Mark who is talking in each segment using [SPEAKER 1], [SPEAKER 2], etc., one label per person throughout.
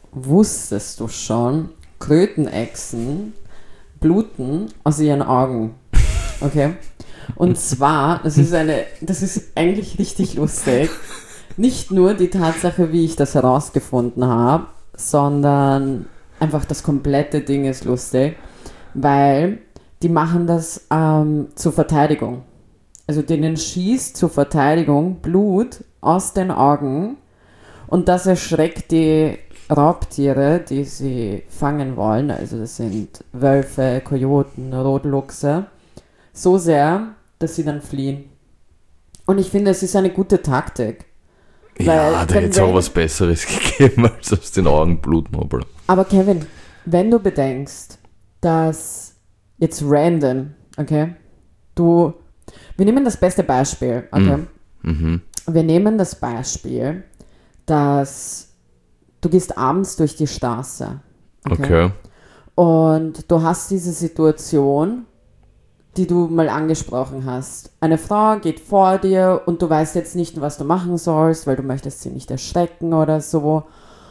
[SPEAKER 1] wusstest du schon, Krötenechsen bluten aus ihren Augen. Okay? Und zwar, das ist eigentlich richtig lustig. Nicht nur die Tatsache, wie ich das herausgefunden habe, sondern einfach das komplette Ding ist lustig, weil die machen das zur Verteidigung. Also denen schießt zur Verteidigung Blut aus den Augen und das erschreckt die Raubtiere, die sie fangen wollen, also das sind Wölfe, Kojoten, Rotluchse, so sehr, dass sie dann fliehen. Und ich finde, es ist eine gute Taktik.
[SPEAKER 2] Ja, da hätte es auch was Besseres gegeben, als aus den Augen bluten.
[SPEAKER 1] Aber Kevin, wenn du bedenkst, dass jetzt random, okay, wir nehmen das beste Beispiel, okay, wir nehmen das Beispiel, dass du gehst abends durch die Straße, okay, und du hast diese Situation, die du mal angesprochen hast. Eine Frau geht vor dir und du weißt jetzt nicht, was du machen sollst, weil du möchtest sie nicht erschrecken oder so.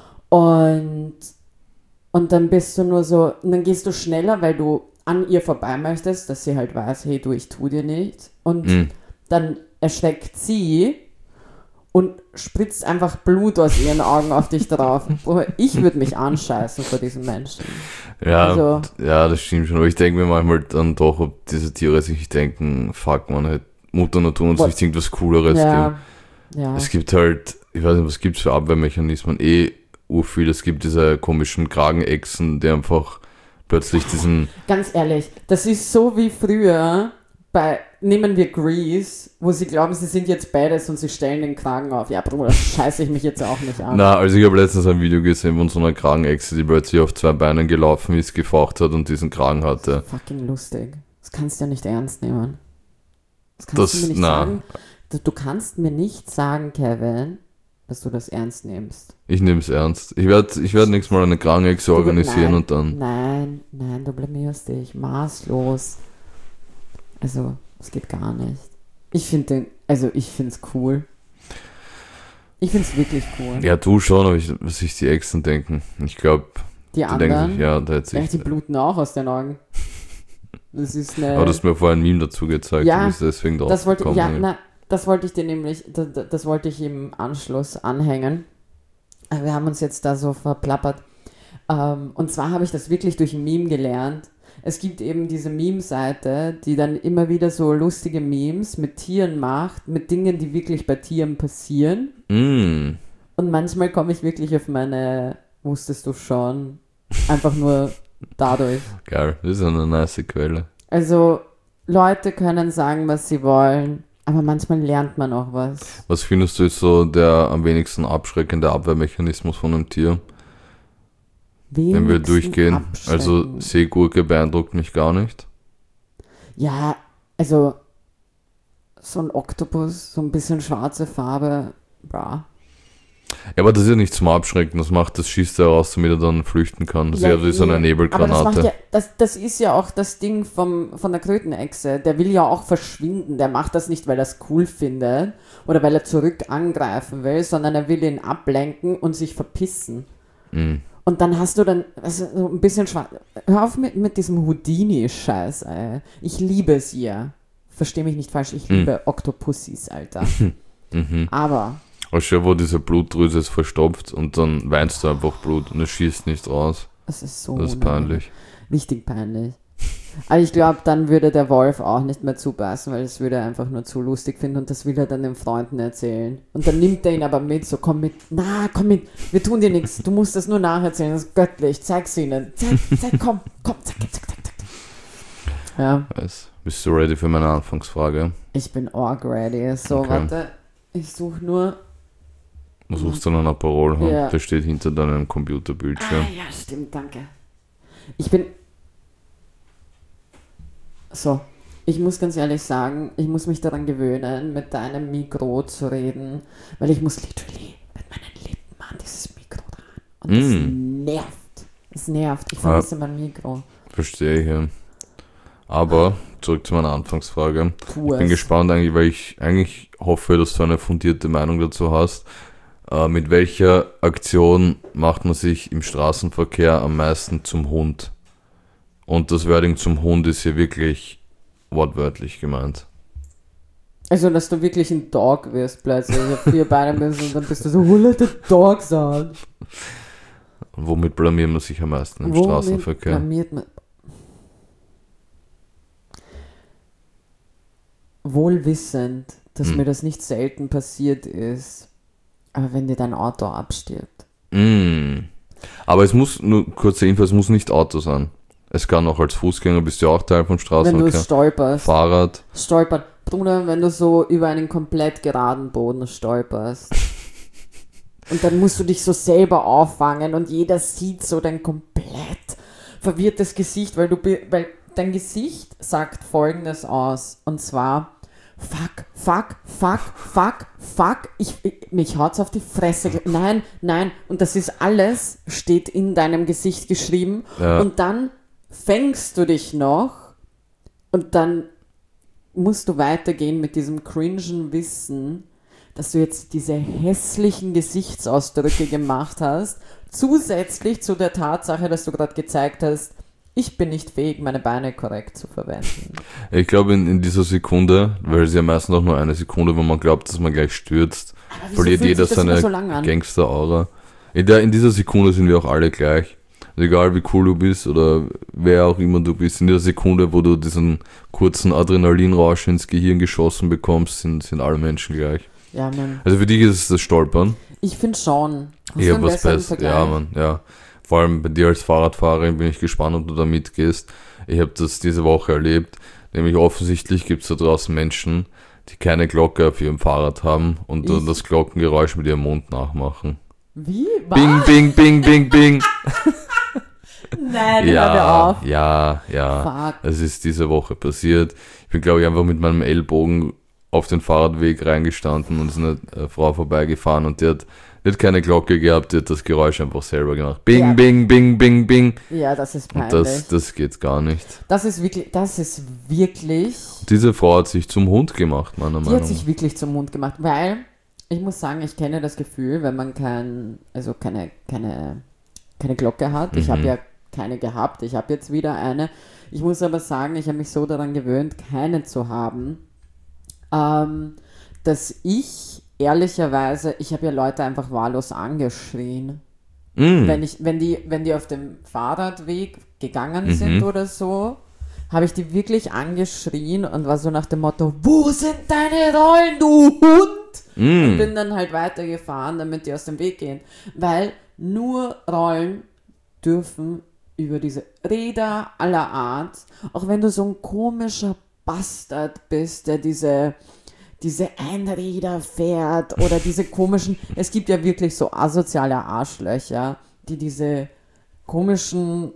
[SPEAKER 1] Und dann bist du nur so, und dann gehst du schneller, weil du an ihr vorbei möchtest, dass sie halt weiß, hey du, ich tu dir nichts. Und dann erschreckt sie und spritzt einfach Blut aus ihren Augen auf dich drauf. Ich würde mich anscheißen vor diesen Menschen.
[SPEAKER 2] Ja,
[SPEAKER 1] also,
[SPEAKER 2] ja, das stimmt schon. Aber ich denke mir manchmal dann doch, ob diese Tiere sich denken, fuck man, halt Mutter Natur uns nicht irgendwas Cooleres
[SPEAKER 1] ja,
[SPEAKER 2] geben.
[SPEAKER 1] ja.
[SPEAKER 2] Es gibt halt, ich weiß nicht, was gibt es für Abwehrmechanismen? Urviel. Es gibt diese komischen Kragenechsen, die einfach plötzlich diesen...
[SPEAKER 1] Ganz ehrlich, das ist so wie früher nehmen wir Grease, wo sie glauben, sie sind jetzt beides und sie stellen den Kragen auf. Ja, Bruder, scheiße ich mich jetzt auch nicht an.
[SPEAKER 2] Na, also ich habe letztens ein Video gesehen von so einer Kragenechse, die plötzlich auf 2 Beinen gelaufen ist, gefaucht hat und diesen Kragen hatte.
[SPEAKER 1] Fucking lustig. Das kannst du ja nicht ernst nehmen. Das kannst du mir nicht sagen. Du kannst mir nicht sagen, Kevin, dass du das ernst nimmst.
[SPEAKER 2] Ich nehme es ernst. Ich werd nächstes Mal eine Kragenechse organisieren und dann...
[SPEAKER 1] Nein, du blamierst dich. Maßlos. Also, das geht gar nicht. Ich finde es cool. Ich finde es wirklich cool.
[SPEAKER 2] Ja, du schon, aber was sich die Echsen denken. Ich glaube,
[SPEAKER 1] die anderen,
[SPEAKER 2] sich, ja, da hätte sich...
[SPEAKER 1] die bluten auch aus den Augen. Das ist eine...
[SPEAKER 2] Aber du hast mir vorhin ein Meme dazu gezeigt,
[SPEAKER 1] ja,
[SPEAKER 2] du bist deswegen drauf gekommen.
[SPEAKER 1] Das wollte ich dir nämlich, das wollte ich im Anschluss anhängen. Wir haben uns jetzt da so verplappert. Und zwar habe ich das wirklich durch ein Meme gelernt. Es gibt eben diese Meme-Seite, die dann immer wieder so lustige Memes mit Tieren macht, mit Dingen, die wirklich bei Tieren passieren. Und manchmal komme ich wirklich auf meine, wusstest du schon, einfach nur dadurch.
[SPEAKER 2] Geil, das ist eine nice Quelle.
[SPEAKER 1] Also, Leute können sagen, was sie wollen, aber manchmal lernt man auch was.
[SPEAKER 2] Was findest du ist so der am wenigsten abschreckende Abwehrmechanismus von einem Tier? Wenn wir durchgehen. Also Seegurke beeindruckt mich gar nicht.
[SPEAKER 1] Ja, also so ein Oktopus, so ein bisschen schwarze Farbe, bra.
[SPEAKER 2] Ja, aber das ist ja nicht zum Abschrecken. Das schießt er raus, damit er dann flüchten kann. Das ist ja wie so eine Nebelgranate.
[SPEAKER 1] Aber das ist ja auch das Ding von der Krötenechse. Der will ja auch verschwinden. Der macht das nicht, weil er es cool findet oder weil er zurück angreifen will, sondern er will ihn ablenken und sich verpissen. Und dann hast du dann so ein bisschen schwarz. Hör auf mit diesem Houdini-Scheiß, ey. Ich liebe es ja. Versteh mich nicht falsch, ich liebe Oktopussis, Alter. Aber...
[SPEAKER 2] Oh, schau, wo diese Blutdrüse ist verstopft und dann weinst du einfach Blut und es schießt nicht raus.
[SPEAKER 1] Das ist so...
[SPEAKER 2] Das ist peinlich.
[SPEAKER 1] Richtig peinlich. Aber ich glaube, dann würde der Wolf auch nicht mehr zubeißen, weil das würde er einfach nur zu lustig finden und das will er dann den Freunden erzählen. Und dann nimmt er ihn aber mit, so komm mit, wir tun dir nichts, du musst das nur nacherzählen, das ist göttlich, zeig's ihnen, zeig, komm, zack. Ja.
[SPEAKER 2] Bist du ready für meine Anfangsfrage?
[SPEAKER 1] Ich bin arg ready. So, okay. Warte, ich suche nur...
[SPEAKER 2] Du suchst dann einen Aperol,
[SPEAKER 1] ja.
[SPEAKER 2] Der steht hinter deinem Computerbildschirm.
[SPEAKER 1] Ja, stimmt, danke. Ich bin... So, ich muss ganz ehrlich sagen, ich muss mich daran gewöhnen, mit deinem Mikro zu reden, weil ich muss literally mit meinen Lippen an dieses Mikro dran. Und das nervt. Es nervt. Ich vermisse mein Mikro.
[SPEAKER 2] Verstehe ich, ja. Aber zurück zu meiner Anfangsfrage. Ich bin gespannt eigentlich, weil ich eigentlich hoffe, dass du eine fundierte Meinung dazu hast. Mit welcher Aktion macht man sich im Straßenverkehr am meisten zum Hund? Und das Wording zum Hund ist hier wirklich wortwörtlich gemeint.
[SPEAKER 1] Also, dass du wirklich ein Dog wirst plötzlich, auf 4 Beine bist und dann bist du so, who let the dogs out?
[SPEAKER 2] Und womit blamiert man sich am meisten im Straßenverkehr? Blamiert man?
[SPEAKER 1] Wohlwissend, dass mir das nicht selten passiert ist, aber wenn dir dein Auto abstirbt.
[SPEAKER 2] Aber es muss, nur kurze Info, es muss nicht Auto sein. Es kann auch als Fußgänger, bist du auch Teil vom Straßenverkehr.
[SPEAKER 1] Wenn du stolperst.
[SPEAKER 2] Fahrrad.
[SPEAKER 1] Stolpern. Bruder, wenn du so über einen komplett geraden Boden stolperst. Und dann musst du dich so selber auffangen und jeder sieht so dein komplett verwirrtes Gesicht, weil dein Gesicht sagt Folgendes aus. Und zwar, fuck, mich haut's auf die Fresse. Nein. Und das ist alles, steht in deinem Gesicht geschrieben. Ja. Und dann fängst du dich noch und dann musst du weitergehen mit diesem cringen Wissen, dass du jetzt diese hässlichen Gesichtsausdrücke gemacht hast, zusätzlich zu der Tatsache, dass du gerade gezeigt hast, ich bin nicht fähig, meine Beine korrekt zu verwenden.
[SPEAKER 2] Ich glaube, in dieser Sekunde, weil es ja meistens auch nur eine Sekunde, wo man glaubt, dass man gleich stürzt, verliert jeder seine so Gangster-Aura. In dieser Sekunde sind wir auch alle gleich. Egal wie cool du bist oder wer auch immer du bist, in der Sekunde, wo du diesen kurzen Adrenalinrausch ins Gehirn geschossen bekommst, sind alle Menschen gleich.
[SPEAKER 1] Ja, Mann.
[SPEAKER 2] Also für dich ist es das Stolpern.
[SPEAKER 1] Ich finde schon.
[SPEAKER 2] Ich habe was Besseres. Ja, Mann, ja. Vor allem bei dir als Fahrradfahrerin bin ich gespannt, ob du da mitgehst. Ich habe das diese Woche erlebt. Nämlich offensichtlich gibt es da draußen Menschen, die keine Glocke auf ihrem Fahrrad haben und das Glockengeräusch mit ihrem Mund nachmachen.
[SPEAKER 1] Wie? Was?
[SPEAKER 2] Bing, bing, bing, bing, bing.
[SPEAKER 1] Nein, hör auf.
[SPEAKER 2] Ja.
[SPEAKER 1] Fuck.
[SPEAKER 2] Es ist diese Woche passiert. Ich bin, glaube ich, einfach mit meinem Ellbogen auf den Fahrradweg reingestanden und ist eine Frau vorbeigefahren und die hat keine Glocke gehabt, die hat das Geräusch einfach selber gemacht. Bing, ja. Bing, bing, bing, bing.
[SPEAKER 1] Ja, das ist peinlich.
[SPEAKER 2] Und das geht gar nicht.
[SPEAKER 1] Das ist wirklich...
[SPEAKER 2] Diese Frau hat sich zum Hund gemacht, meiner Meinung nach.
[SPEAKER 1] Die hat sich wirklich zum Hund gemacht, weil ich muss sagen, ich kenne das Gefühl, wenn man keine Glocke hat. Ich habe ja keine gehabt, ich habe jetzt wieder eine. Ich muss aber sagen, ich habe mich so daran gewöhnt, keine zu haben, dass ich ehrlicherweise, ich habe ja Leute einfach wahllos angeschrien. Wenn die auf dem Fahrradweg gegangen sind oder so, habe ich die wirklich angeschrien und war so nach dem Motto, wo sind deine Rollen, du Hund? Und bin dann halt weitergefahren, damit die aus dem Weg gehen. Weil nur Rollen dürfen über diese Räder aller Art, auch wenn du so ein komischer Bastard bist, der diese Einräder fährt oder diese komischen, es gibt ja wirklich so asoziale Arschlöcher, die diese komischen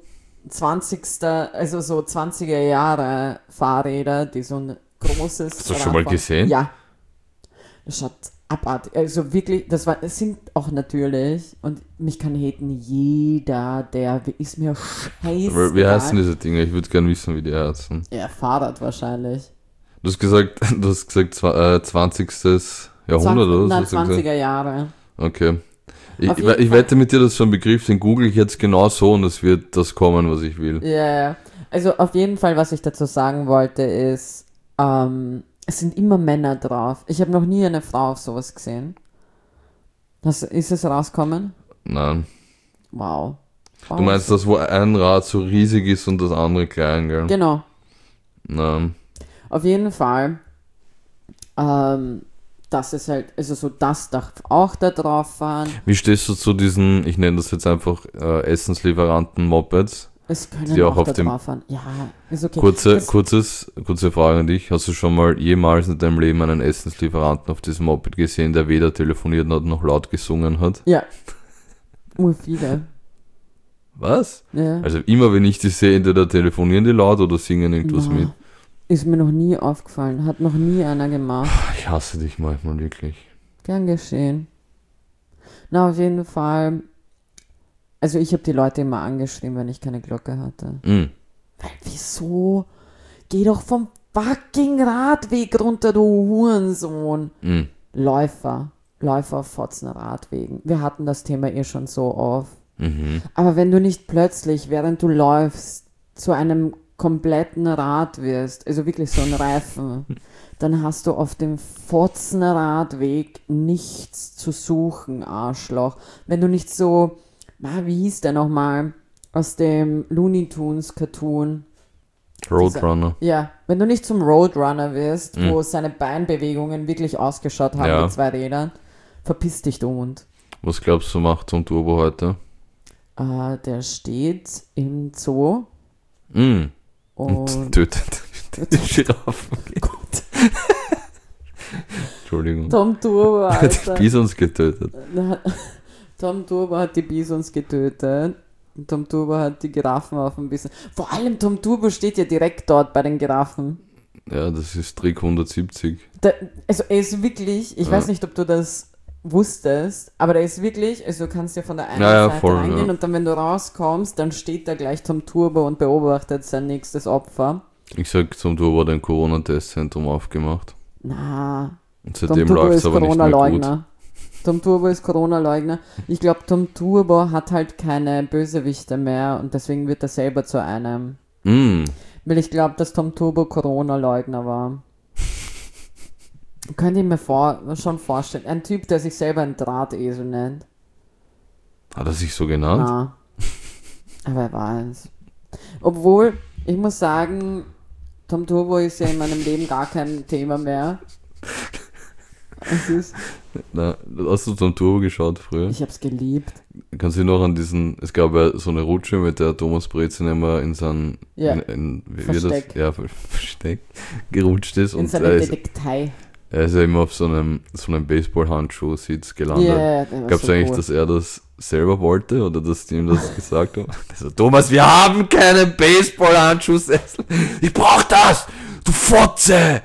[SPEAKER 1] 20er Jahre Fahrräder, die so ein großes...
[SPEAKER 2] Hast du das schon mal gesehen?
[SPEAKER 1] Ja. Das schaut abartig. Also wirklich, es sind auch natürlich, und mich kann haten jeder, der ist mir scheißegal.
[SPEAKER 2] Wie heißen diese Dinge? Ich würde gerne wissen, wie die heißen.
[SPEAKER 1] Ja, Fahrrad wahrscheinlich.
[SPEAKER 2] Du hast gesagt 20. Jahrhundert, oder?
[SPEAKER 1] Nein, 20er Jahre.
[SPEAKER 2] Okay. Ich wette mit dir, dass so ein Begriff, den google ich jetzt genau so und es wird das kommen, was ich will.
[SPEAKER 1] Ja, also auf jeden Fall, was ich dazu sagen wollte, ist, es sind immer Männer drauf. Ich habe noch nie eine Frau auf sowas gesehen. Ist es rausgekommen?
[SPEAKER 2] Nein.
[SPEAKER 1] Wow.
[SPEAKER 2] Du meinst das, wo ein Rad so riesig ist und das andere klein, gell?
[SPEAKER 1] Genau.
[SPEAKER 2] Nein.
[SPEAKER 1] Auf jeden Fall, das ist halt, also so, das darf auch da drauf fahren.
[SPEAKER 2] Wie stehst du zu diesen, ich nenne das jetzt einfach Essenslieferanten-Mopeds?
[SPEAKER 1] Es können
[SPEAKER 2] die
[SPEAKER 1] auch
[SPEAKER 2] auf
[SPEAKER 1] da
[SPEAKER 2] dem
[SPEAKER 1] drauf fahren. Ja, ist okay.
[SPEAKER 2] Kurze Frage an dich. Hast du schon mal jemals in deinem Leben einen Essenslieferanten auf diesem Moped gesehen, der weder telefoniert noch laut gesungen hat?
[SPEAKER 1] Ja. Viele.
[SPEAKER 2] Was?
[SPEAKER 1] Ja.
[SPEAKER 2] Also immer wenn ich die sehe, entweder telefonieren die laut oder singen irgendwas mit.
[SPEAKER 1] Ist mir noch nie aufgefallen. Hat noch nie einer gemacht.
[SPEAKER 2] Ich hasse dich manchmal wirklich.
[SPEAKER 1] Gern geschehen. Na, auf jeden Fall. Also ich habe die Leute immer angeschrieben, wenn ich keine Glocke hatte. Weil wieso? Geh doch vom fucking Radweg runter, du Hurensohn. Läufer. Läufe auf Fotzenradwegen. Wir hatten das Thema schon so oft. Aber wenn du nicht plötzlich, während du läufst, zu einem kompletten Rad wirst, also wirklich so ein Reifen, dann hast du auf dem Fotzenradweg nichts zu suchen, Arschloch. Wenn du nicht so, wie hieß der nochmal, aus dem Looney Tunes Cartoon?
[SPEAKER 2] Roadrunner.
[SPEAKER 1] Ja, wenn du nicht zum Roadrunner wirst, wo seine Beinbewegungen wirklich ausgeschaut haben mit 2 Rädern, verpiss dich, du Hund.
[SPEAKER 2] Was glaubst du, macht Tom Turbo heute?
[SPEAKER 1] Der steht im Zoo.
[SPEAKER 2] Und tötet die Giraffen. Gut. Entschuldigung.
[SPEAKER 1] Tom Turbo, Alter.
[SPEAKER 2] Hat die Bisons getötet.
[SPEAKER 1] Tom Turbo hat die Bisons getötet. Tom Turbo hat die Giraffen auf dem Bison. Vor allem Tom Turbo steht ja direkt dort bei den Giraffen.
[SPEAKER 2] Ja, das ist Trick 170.
[SPEAKER 1] Also er ist wirklich, ich weiß nicht, ob du das wusstest, aber er ist wirklich, also du kannst ja von der einen Seite reingehen und dann, wenn du rauskommst, dann steht da gleich Tom Turbo und beobachtet sein nächstes Opfer.
[SPEAKER 2] Ich sag, Tom Turbo hat ein Corona-Testzentrum aufgemacht.
[SPEAKER 1] Na,
[SPEAKER 2] und seitdem läuft es aber nicht mehr gut.
[SPEAKER 1] Tom Turbo ist Corona-Leugner. Ich glaube, Tom Turbo hat halt keine Bösewichte mehr und deswegen wird er selber zu einem. Weil ich glaube, dass Tom Turbo Corona-Leugner war. Könnte ich mir schon vorstellen. Ein Typ, der sich selber ein Drahtesel nennt.
[SPEAKER 2] Hat er sich so genannt?
[SPEAKER 1] Ja. Aber er war es. Obwohl, ich muss sagen, Tom Turbo ist ja in meinem Leben gar kein Thema mehr.
[SPEAKER 2] Hast du Tom Turbo geschaut früher?
[SPEAKER 1] Ich hab's geliebt.
[SPEAKER 2] Kannst du dich noch an es gab ja so eine Rutsche, mit der Thomas Brezin immer in sein
[SPEAKER 1] Versteck.
[SPEAKER 2] Versteck gerutscht ist.
[SPEAKER 1] In seine Detektei.
[SPEAKER 2] Er ist ja immer auf so einem Baseball-Handschuh-Sitz gelandet.
[SPEAKER 1] Yeah,
[SPEAKER 2] gab es so eigentlich, dass er das selber wollte oder dass die ihm das gesagt haben? Also, Thomas, wir haben keinen Baseball-Handschuh-Sessel. Ich brauch das! Du Fotze!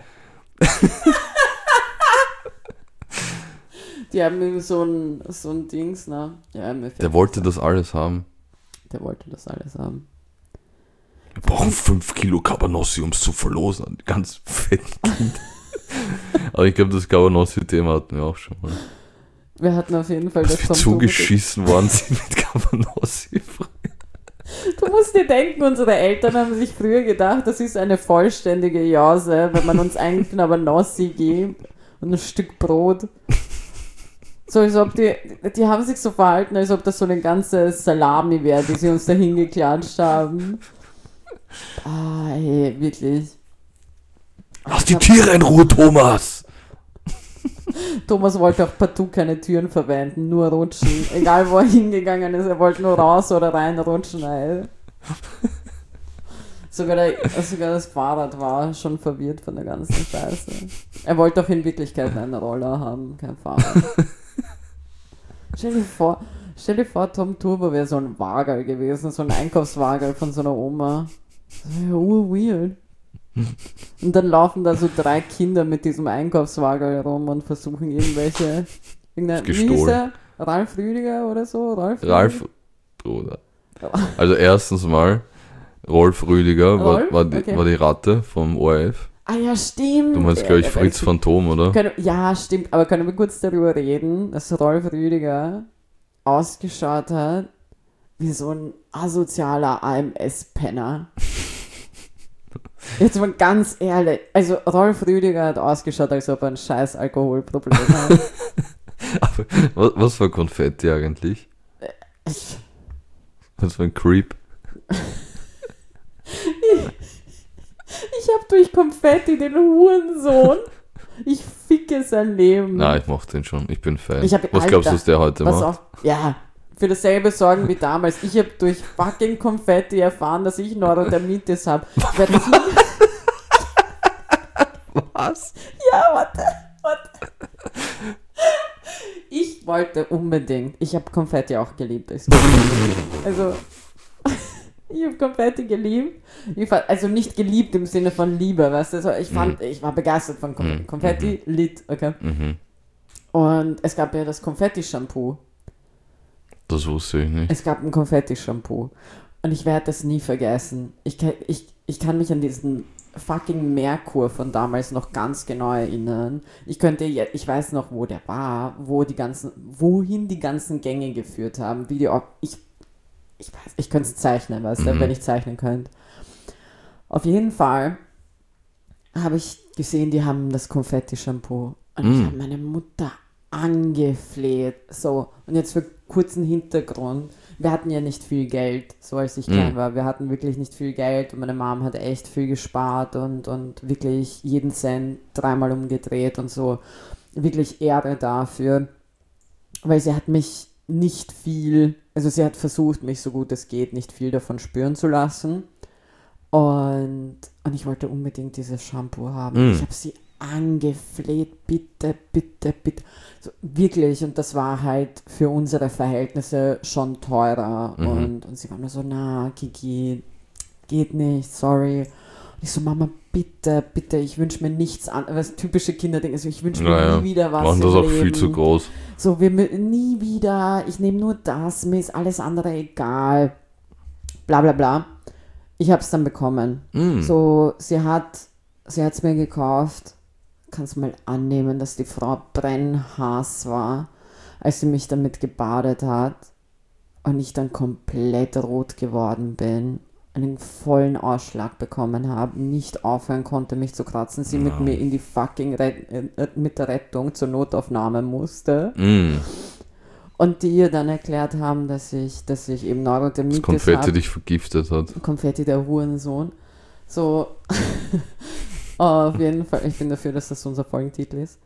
[SPEAKER 1] Die haben irgendwie so ein Dings, ne? Ja,
[SPEAKER 2] der wollte das alles haben.
[SPEAKER 1] Der wollte das alles haben.
[SPEAKER 2] Wir brauchen 5 Kilo Cabanossi, um es zu verlosen. Ganz fett. Aber ich glaube, das Cabanossi-Thema hatten wir auch schon mal.
[SPEAKER 1] Wir hatten auf jeden Fall das
[SPEAKER 2] Tom Turbo. Zugeschissen worden sind mit Cabanossi.
[SPEAKER 1] Du musst dir denken, unsere Eltern haben sich früher gedacht, das ist eine vollständige Jause, wenn man uns einen Cabanossi gibt und ein Stück Brot. So, als ob die haben sich so verhalten, als ob das so eine ganze Salami wäre, die sie uns da hingeklatscht haben. Hey, wirklich.
[SPEAKER 2] Lass die Tiere in Ruhe, Thomas!
[SPEAKER 1] Thomas wollte auch partout keine Türen verwenden, nur rutschen. Egal, wo er hingegangen ist, er wollte nur raus oder rein rutschen. Ey. Sogar das Fahrrad war schon verwirrt von der ganzen Scheiße. Er wollte doch in Wirklichkeit einen Roller haben, kein Fahrrad. Stell dir vor, Tom Turbo wäre so ein Wagerl gewesen, so ein Einkaufswagerl von so einer Oma. Das wäre ja weird. Und dann laufen da so 3 Kinder mit diesem Einkaufswagen rum und versuchen wie hieß der? Ralf Rüdiger oder so?
[SPEAKER 2] Ralf Bruder. Also erstens mal, Rolf Rüdiger war die Ratte vom ORF.
[SPEAKER 1] Ah ja, stimmt.
[SPEAKER 2] Du meinst, glaube ich, Fritz Phantom, oder?
[SPEAKER 1] Ja, stimmt. Aber können wir kurz darüber reden, dass Rolf Rüdiger ausgeschaut hat wie so ein asozialer AMS-Penner? Jetzt mal ganz ehrlich, also Rolf Rüdiger hat ausgeschaut, als ob er ein scheiß Alkoholproblem hat.
[SPEAKER 2] Aber was war Konfetti eigentlich? Was war ein Creep?
[SPEAKER 1] Ich hab durch Konfetti den Hurensohn. Ich ficke sein Leben.
[SPEAKER 2] Nein, ich mochte den schon. Ich bin Fan.
[SPEAKER 1] Was
[SPEAKER 2] glaubst du, was der heute macht?
[SPEAKER 1] Ja, für dasselbe sorgen wie damals. Ich habe durch fucking Konfetti erfahren, dass ich Neurodermitis habe.
[SPEAKER 2] Was?
[SPEAKER 1] Ja, warte. Ich wollte unbedingt. Ich habe Konfetti auch geliebt. Also, ich habe Konfetti geliebt. Also nicht geliebt im Sinne von Liebe, weißt du? Also ich war begeistert von Konfetti. Konfetti, lit, okay. Und es gab ja das Konfetti-Shampoo.
[SPEAKER 2] Das wusste ich nicht.
[SPEAKER 1] Es gab ein Konfetti-Shampoo. Und ich werde das nie vergessen. Ich kann mich an diesen fucking Merkur von damals noch ganz genau erinnern. Ich weiß noch, wo der war, wohin die ganzen Gänge geführt haben. Ich könnte es zeichnen, weißt du, wenn ich zeichnen könnte. Auf jeden Fall habe ich gesehen, die haben das Konfetti-Shampoo. Und ich habe meine Mutter angefleht. So, und jetzt für kurzen Hintergrund. Wir hatten ja nicht viel Geld, so als ich klein war. Wir hatten wirklich nicht viel Geld und meine Mom hat echt viel gespart und wirklich jeden Cent 3-mal umgedreht und so. Wirklich Ehre dafür. Weil sie hat mich nicht viel, also sie hat versucht, mich so gut es geht, nicht viel davon spüren zu lassen. Und ich wollte unbedingt dieses Shampoo haben. Ich habe sie angefleht, bitte, bitte, bitte. So, wirklich, und das war halt für unsere Verhältnisse schon teurer. Und sie war nur so, na, Kiki, geht nicht, sorry. Und ich so, Mama, bitte, bitte, ich wünsche mir nichts anderes. Typische Kinderding, also ich wünsche mir nie wieder was.
[SPEAKER 2] Machen das auch viel zu groß.
[SPEAKER 1] So, nie wieder, ich nehme nur das, mir ist alles andere egal. Bla bla bla. Ich habe es dann bekommen. So, sie hat es mir gekauft. Kannst mal annehmen, dass die Frau brennhaß war, als sie mich damit gebadet hat und ich dann komplett rot geworden bin, einen vollen Ausschlag bekommen habe, nicht aufhören konnte, mich zu kratzen, sie mit mir in die fucking mit der Rettung zur Notaufnahme musste. Und die ihr dann erklärt haben, dass ich eben Neurodermitis habe.
[SPEAKER 2] Das Konfetti dich vergiftet hat.
[SPEAKER 1] Konfetti, der Hurensohn. So, auf jeden Fall, ich bin dafür, dass das unser Folgentitel ist.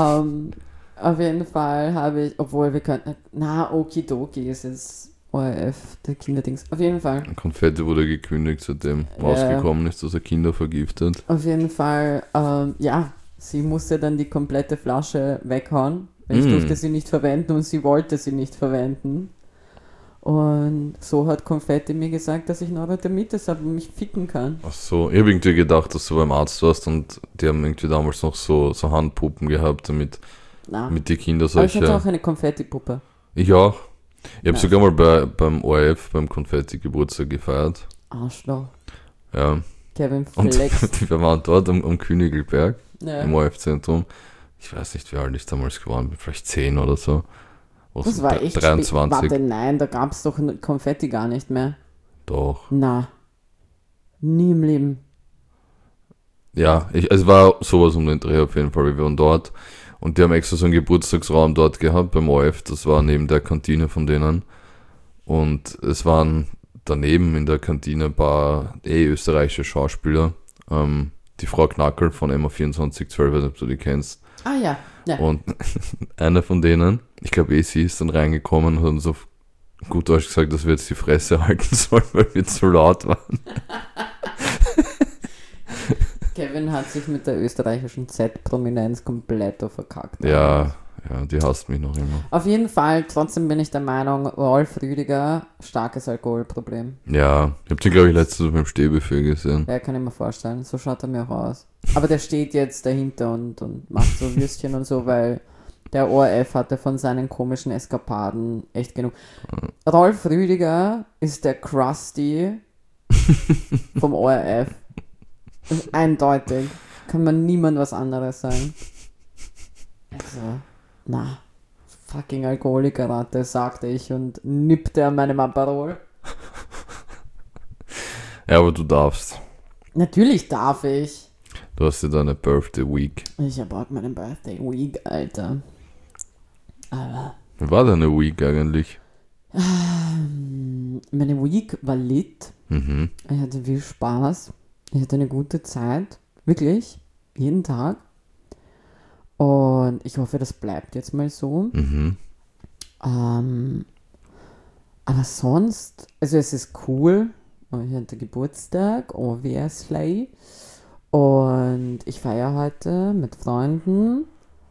[SPEAKER 1] Auf jeden Fall habe ich, obwohl wir könnten, Okidoki ist jetzt ORF, der Kinderdings. Auf jeden Fall.
[SPEAKER 2] Konfetti wurde gekündigt, seitdem rausgekommen ist, dass er Kinder vergiftet.
[SPEAKER 1] Auf jeden Fall, sie musste dann die komplette Flasche weghauen. Ich durfte sie nicht verwenden und sie wollte sie nicht verwenden. Und so hat Konfetti mir gesagt, dass ich Neurodermitis habe und mich ficken kann.
[SPEAKER 2] Ach so, ich habe irgendwie gedacht, dass du beim Arzt warst und die haben irgendwie damals noch so Handpuppen gehabt, damit mit die Kinder solche...
[SPEAKER 1] Aber ich hatte auch eine Konfetti-Puppe.
[SPEAKER 2] Ich auch. Ich habe sogar mal beim ORF, beim Konfetti-Geburtstag gefeiert.
[SPEAKER 1] Arschloch.
[SPEAKER 2] Ja.
[SPEAKER 1] Kevin Flex.
[SPEAKER 2] Und wir waren dort am Königelberg, im ORF-Zentrum. Ich weiß nicht, wie alt ich damals geworden bin, vielleicht 10 oder so.
[SPEAKER 1] Das war echt
[SPEAKER 2] 23.
[SPEAKER 1] Warte, nein, da gab es doch Konfetti gar nicht mehr.
[SPEAKER 2] Doch.
[SPEAKER 1] Na. Nie im Leben.
[SPEAKER 2] Ja, es war sowas um den Dreh auf jeden Fall. Wir waren dort und die haben extra so einen Geburtstagsraum dort gehabt beim ORF. Das war neben der Kantine von denen. Und es waren daneben in der Kantine ein paar österreichische Schauspieler. Die Frau Knackel von MA2412, weiß nicht, ob du die kennst.
[SPEAKER 1] Ah ja.
[SPEAKER 2] Und einer von denen, ich glaube sie ist dann reingekommen und hat uns auf gut Deutsch gesagt, dass wir jetzt die Fresse halten sollen, weil wir zu laut waren.
[SPEAKER 1] Kevin hat sich mit der österreichischen Z-Prominenz komplett verkackt.
[SPEAKER 2] Ja, die hasst mich noch immer.
[SPEAKER 1] Auf jeden Fall, trotzdem bin ich der Meinung, Rolf Rüdiger, starkes Alkoholproblem.
[SPEAKER 2] Ja, ich habe den, glaube ich, letztens beim Stehbuffet gesehen.
[SPEAKER 1] Ja, kann ich mir vorstellen. So schaut er mir auch aus. Aber der steht jetzt dahinter und macht so Würstchen und so, weil der ORF hatte von seinen komischen Eskapaden echt genug. Rolf Rüdiger ist der Krusty vom ORF. Ist eindeutig. Kann man niemand was anderes sagen. Also, fucking Alkoholikerratte, sagte ich und nippte an meinem Aperol.
[SPEAKER 2] Ja, aber du darfst.
[SPEAKER 1] Natürlich darf ich.
[SPEAKER 2] Du hast ja deine Birthday Week.
[SPEAKER 1] Ich habe auch meine Birthday Week, Alter. Aber...
[SPEAKER 2] Wie war deine Week eigentlich?
[SPEAKER 1] Meine Week war lit. Ich hatte viel Spaß. Ich hatte eine gute Zeit. Wirklich. Jeden Tag. Und ich hoffe, das bleibt jetzt mal so. Aber sonst, also es ist cool. Ich hatte Geburtstag, obviously. Und ich feiere heute mit Freunden.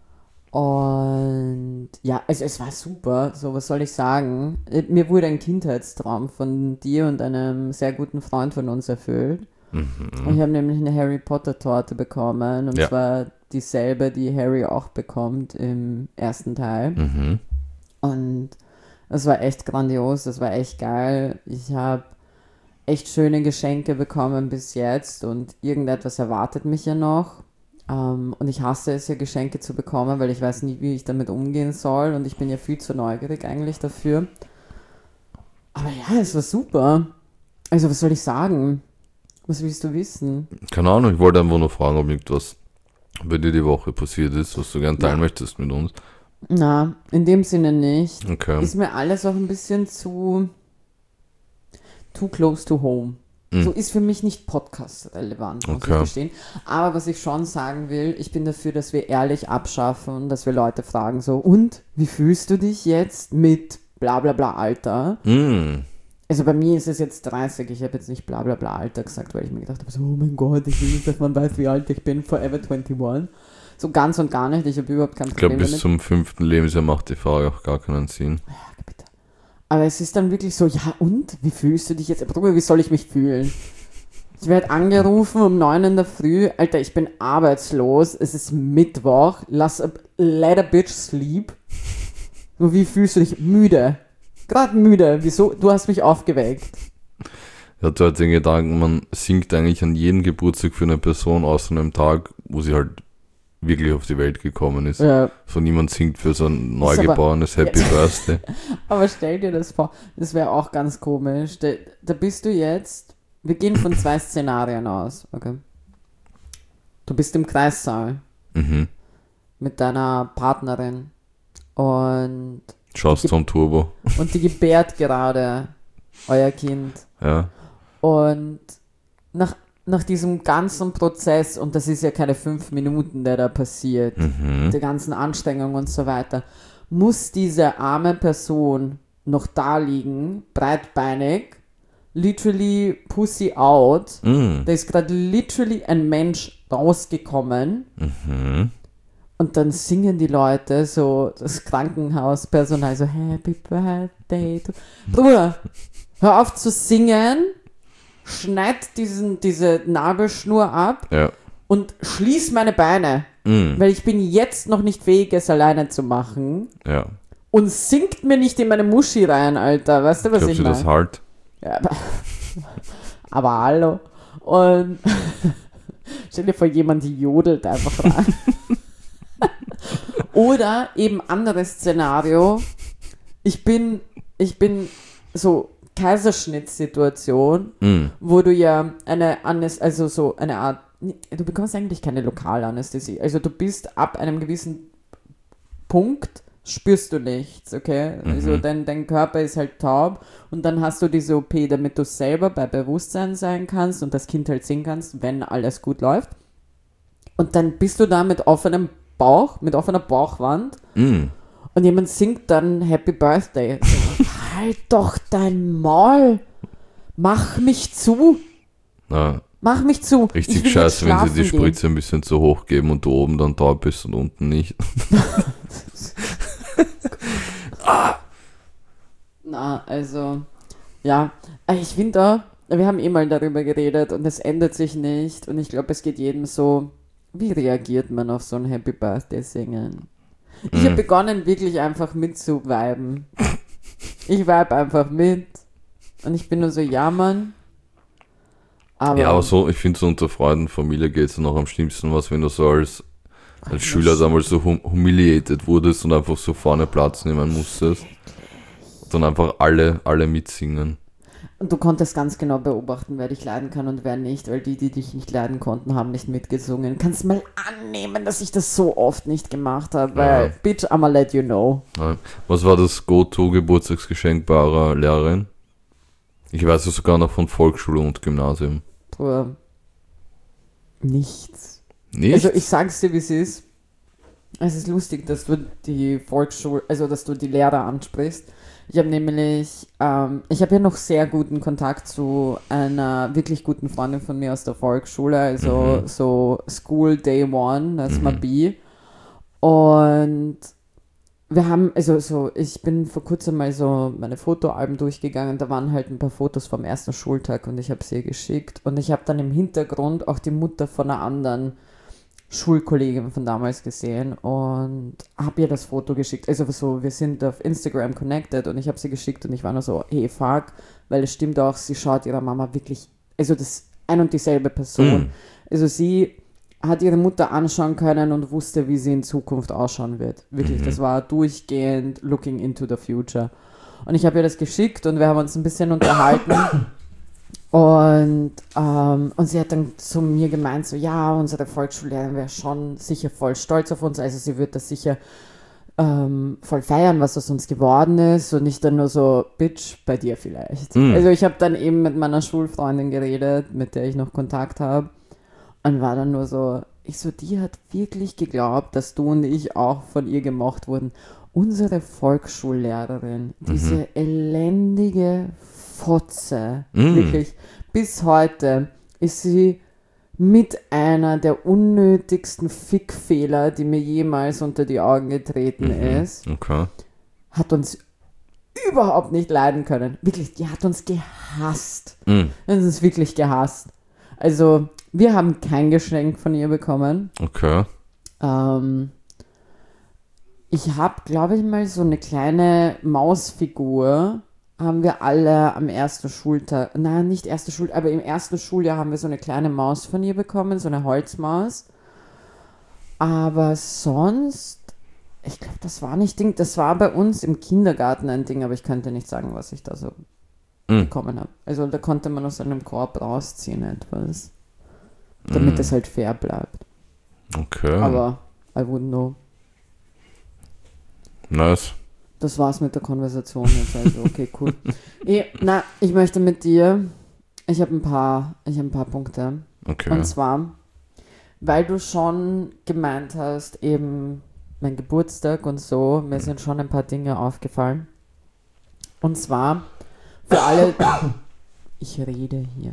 [SPEAKER 1] Und ja, also es war super. So, was soll ich sagen? Mir wurde ein Kindheitstraum von dir und einem sehr guten Freund von uns erfüllt. Und ich habe nämlich eine Harry Potter Torte bekommen. Und zwar dieselbe, die Harry auch bekommt im ersten Teil. Und das war echt grandios, das war echt geil. Ich habe echt schöne Geschenke bekommen bis jetzt und irgendetwas erwartet mich ja noch. Und ich hasse es ja, Geschenke zu bekommen, weil ich weiß nie, wie ich damit umgehen soll und ich bin ja viel zu neugierig eigentlich dafür. Aber ja, es war super. Also was soll ich sagen? Was willst du wissen?
[SPEAKER 2] Keine Ahnung, ich wollte einfach nur fragen, ob irgendwas bei dir die Woche passiert ist, was du gerne teilen möchtest mit uns.
[SPEAKER 1] Na, in dem Sinne nicht.
[SPEAKER 2] Okay.
[SPEAKER 1] Ist mir alles auch ein bisschen zu close to home. So ist für mich nicht Podcast-relevant, muss ich gestehen. Aber was ich schon sagen will, ich bin dafür, dass wir ehrlich abschaffen, dass wir Leute fragen so, und wie fühlst du dich jetzt mit bla bla bla Alter? Also bei mir ist es jetzt 30, ich habe jetzt nicht bla bla bla Alter gesagt, weil ich mir gedacht habe, so, oh mein Gott, ich will nicht, dass man weiß, wie alt ich bin, forever 21. So ganz und gar nicht, ich habe überhaupt kein Problem damit.
[SPEAKER 2] Ich glaube, bis zum 5. Lebensjahr macht die Frage auch gar keinen Sinn.
[SPEAKER 1] Ja, bitte. Aber es ist dann wirklich so, ja und? Wie fühlst du dich jetzt? Bruder, wie soll ich mich fühlen? Ich werde angerufen um 9 in der Früh. Alter, ich bin arbeitslos. Es ist Mittwoch. Let a bitch sleep. So, wie fühlst du dich? Müde. Gerade müde. Wieso? Du hast mich aufgeweckt.
[SPEAKER 2] Ich hatte halt den Gedanken, man singt eigentlich an jedem Geburtstag für eine Person außer einem Tag, wo sie halt wirklich auf die Welt gekommen ist.
[SPEAKER 1] Ja.
[SPEAKER 2] So niemand singt für so ein neugeborenes Happy Birthday.
[SPEAKER 1] Aber stell dir das vor, das wäre auch ganz komisch. Da bist du jetzt, wir gehen von 2 Szenarien aus, okay? Du bist im Kreissaal mit deiner Partnerin und
[SPEAKER 2] schaust zum Turbo.
[SPEAKER 1] Und die gebärt gerade euer Kind.
[SPEAKER 2] Ja.
[SPEAKER 1] Und nach diesem ganzen Prozess, und das ist ja keine 5 Minuten, der da passiert, der ganzen Anstrengung und so weiter, muss diese arme Person noch da liegen, breitbeinig, literally pussy out. Da ist gerade literally ein Mensch rausgekommen. Und dann singen die Leute so, das Krankenhauspersonal so, Happy Birthday. Bruder, hör auf zu singen. Schneid diese Nabelschnur ab und schließ meine Beine, weil ich bin jetzt noch nicht fähig, es alleine zu machen.
[SPEAKER 2] Ja.
[SPEAKER 1] Und singt mir nicht in meine Muschi rein, Alter. Weißt du, was ich meine?
[SPEAKER 2] Das hart?
[SPEAKER 1] Ja, aber hallo. Und stell dir vor, jemand jodelt einfach rein. Oder eben anderes Szenario. Ich bin so Kaiserschnittssituation, wo du ja eine Art, du bekommst eigentlich keine Lokalanästhesie, also du bist ab einem gewissen Punkt, spürst du nichts, okay, also dein Körper ist halt taub und dann hast du diese OP, damit du selber bei Bewusstsein sein kannst und das Kind halt sehen kannst, wenn alles gut läuft und dann bist du da mit offenem Bauch, mit offener Bauchwand und jemand singt dann Happy Birthday. Halt doch dein Maul. Mach mich zu.
[SPEAKER 2] Ja.
[SPEAKER 1] Mach mich zu.
[SPEAKER 2] Richtig scheiße, wenn sie die Spritze ein bisschen zu hoch geben und du oben dann taub bist und unten nicht.
[SPEAKER 1] Na, also, ja. Ich finde wir haben eh mal darüber geredet und es ändert sich nicht und ich glaube, es geht jedem so, wie reagiert man auf so ein Happy Birthday singen? Ich habe begonnen, wirklich einfach mitzuviben. Ich vibe einfach mit und ich bin nur so, ja Mann. Aber
[SPEAKER 2] so, ich finde so unter Freunden, Familie geht es noch am schlimmsten was, wenn du so als Schüler damals so humiliated wurdest und einfach so vorne Platz nehmen musstest. Dann einfach alle mitsingen.
[SPEAKER 1] Und du konntest ganz genau beobachten, wer dich leiden kann und wer nicht, weil die dich nicht leiden konnten, haben nicht mitgesungen. Kannst mal annehmen, dass ich das so oft nicht gemacht habe, weil, bitch, I'ma let you know.
[SPEAKER 2] Ja. Was war das Go-To-Geburtstagsgeschenk bei eurer Lehrerin? Ich weiß es sogar noch von Volksschule und Gymnasium.
[SPEAKER 1] Boah. Nichts.
[SPEAKER 2] Nichts?
[SPEAKER 1] Also ich sag's dir, wie es ist. Es ist lustig, dass du die Volksschule, also dass du die Lehrer ansprichst. Ich habe nämlich, ich habe ja noch sehr guten Kontakt zu einer wirklich guten Freundin von mir aus der Volksschule, also so School Day One, das ist Mabi. Und wir haben, ich bin vor kurzem mal so meine Fotoalben durchgegangen, da waren halt ein paar Fotos vom ersten Schultag und ich habe sie geschickt und ich habe dann im Hintergrund auch die Mutter von einer anderen Schulkollegin von damals gesehen und habe ihr das Foto geschickt. Also so, wir sind auf Instagram connected und ich habe sie geschickt und ich war nur so, hey, fuck, weil es stimmt auch, sie schaut ihrer Mama wirklich, also das ist ein und dieselbe Person. Also sie hat ihre Mutter anschauen können und wusste, wie sie in Zukunft ausschauen wird. Wirklich, das war durchgehend looking into the future. Und ich habe ihr das geschickt und wir haben uns ein bisschen unterhalten. Und sie hat dann zu mir gemeint, so ja, unsere Volksschullehrerin wäre schon sicher voll stolz auf uns, also sie wird das sicher voll feiern, was aus uns geworden ist und nicht dann nur so, Bitch, bei dir vielleicht. Also ich habe dann eben mit meiner Schulfreundin geredet, mit der ich noch Kontakt habe und war dann nur so, die hat wirklich geglaubt, dass du und ich auch von ihr gemocht wurden. Unsere Volksschullehrerin, diese elendige Fotze, wirklich, bis heute ist sie mit einer der unnötigsten Fickfehler, die mir jemals unter die Augen getreten ist.
[SPEAKER 2] Okay.
[SPEAKER 1] Hat uns überhaupt nicht leiden können. Wirklich, die hat uns gehasst. Die hat uns wirklich gehasst. Also, wir haben kein Geschenk von ihr bekommen.
[SPEAKER 2] Okay.
[SPEAKER 1] Ich habe, glaube ich, mal so eine kleine Mausfigur, haben wir alle am ersten Schultag, nein, nicht erste Schul, aber im ersten Schuljahr haben wir so eine kleine Maus von ihr bekommen, so eine Holzmaus. Aber sonst, ich glaube, das war nicht Ding, das war bei uns im Kindergarten ein Ding, aber ich könnte nicht sagen, was ich da so bekommen habe. Also da konnte man aus einem Korb rausziehen etwas, damit es halt fair bleibt.
[SPEAKER 2] Okay.
[SPEAKER 1] Aber I wouldn't know.
[SPEAKER 2] Nice.
[SPEAKER 1] Das war's mit der Konversation jetzt, also okay, cool. Ich möchte mit dir, ich habe ein paar Punkte.
[SPEAKER 2] Okay.
[SPEAKER 1] Und zwar, weil du schon gemeint hast, eben mein Geburtstag und so, mir sind schon ein paar Dinge aufgefallen. Und zwar, für alle, ich rede hier,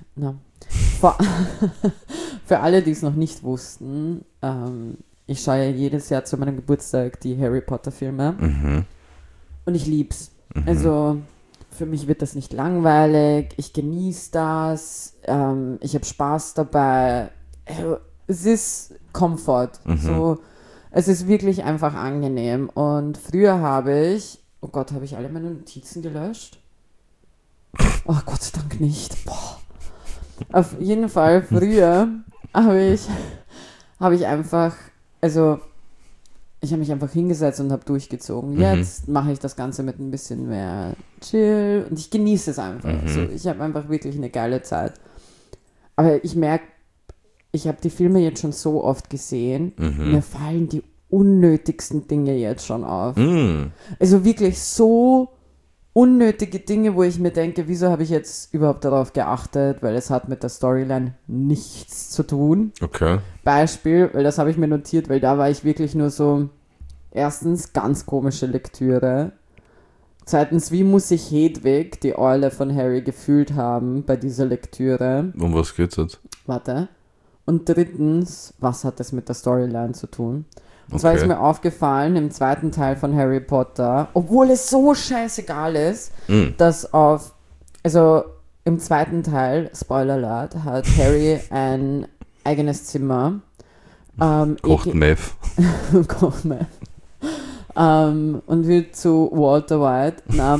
[SPEAKER 1] für alle, die es noch nicht wussten, ich schaue ja jedes Jahr zu meinem Geburtstag die Harry Potter Filme. Und ich lieb's. Also für mich wird das nicht langweilig. Ich genieße das. Ich habe Spaß dabei. Es ist Komfort. So, es ist wirklich einfach angenehm. Und früher habe ich, oh Gott, habe ich alle meine Notizen gelöscht? Oh Gott sei Dank nicht. Boah. Auf jeden Fall, früher habe ich einfach, also ich habe mich einfach hingesetzt und habe durchgezogen. Jetzt mache ich das Ganze mit ein bisschen mehr Chill und ich genieße es einfach. So, ich habe einfach wirklich eine geile Zeit. Aber ich merke, ich habe die Filme jetzt schon so oft gesehen, mir fallen die unnötigsten Dinge jetzt schon auf. Also wirklich so unnötige Dinge, wo ich mir denke, wieso habe ich jetzt überhaupt darauf geachtet, weil es hat mit der Storyline nichts zu tun.
[SPEAKER 2] Okay.
[SPEAKER 1] Beispiel, weil das habe ich mir notiert, weil da war ich wirklich nur so, erstens, ganz komische Lektüre. Zweitens, wie muss sich Hedwig, die Eule von Harry, gefühlt haben bei dieser Lektüre?
[SPEAKER 2] Um was geht's jetzt?
[SPEAKER 1] Warte. Und drittens, was hat das mit der Storyline zu tun? Und zwar ist mir aufgefallen, im zweiten Teil von Harry Potter, obwohl es so scheißegal ist, dass also im zweiten Teil, Spoiler Alert, hat Harry ein eigenes Zimmer.
[SPEAKER 2] Kocht Meth.
[SPEAKER 1] Kocht Meth. Und wird zu Walter White.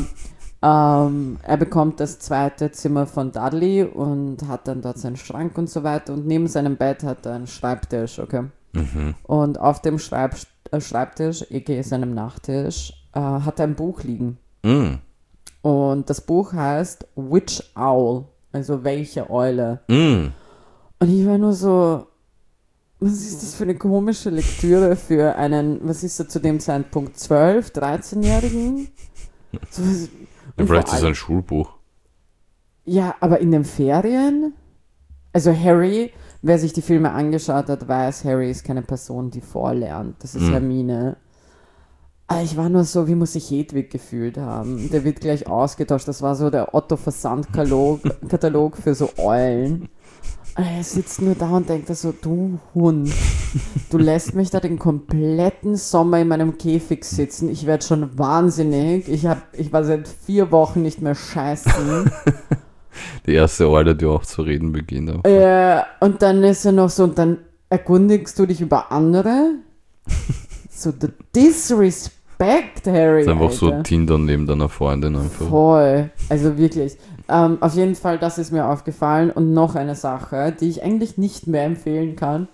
[SPEAKER 1] Er bekommt das zweite Zimmer von Dudley und hat dann dort seinen Schrank und so weiter. Und neben seinem Bett hat er einen Schreibtisch, okay? Und auf dem Schreibtisch, a.k.a. seinem Nachttisch, hat er ein Buch liegen. Und das Buch heißt Which Owl, also welche Eule. Und ich war nur so, was ist das für eine komische Lektüre für einen, was ist er zu dem Zeitpunkt, 12-, 13-Jährigen? So,
[SPEAKER 2] vielleicht ist es ein Schulbuch.
[SPEAKER 1] Ja, aber in den Ferien? Also Harry, wer sich die Filme angeschaut hat, weiß, Harry ist keine Person, die vorlernt. Das ist Hermine. Aber ich war nur so, wie muss sich Hedwig gefühlt haben? Der wird gleich ausgetauscht. Das war so der Otto-Versand-Katalog für so Eulen. Und er sitzt nur da und denkt so, du Hund, du lässt mich da den kompletten Sommer in meinem Käfig sitzen. Ich werde schon wahnsinnig. Ich war seit 4 Wochen nicht mehr scheißen.
[SPEAKER 2] Die erste Eule, die auch zu reden beginnt.
[SPEAKER 1] Ja, und dann ist er noch so, und dann erkundigst du dich über andere? So the disrespect, Harry.
[SPEAKER 2] Das ist einfach so Tinder neben deiner Freundin einfach.
[SPEAKER 1] Voll, also wirklich. Auf jeden Fall, das ist mir aufgefallen. Und noch eine Sache, die ich eigentlich nicht mehr empfehlen kann.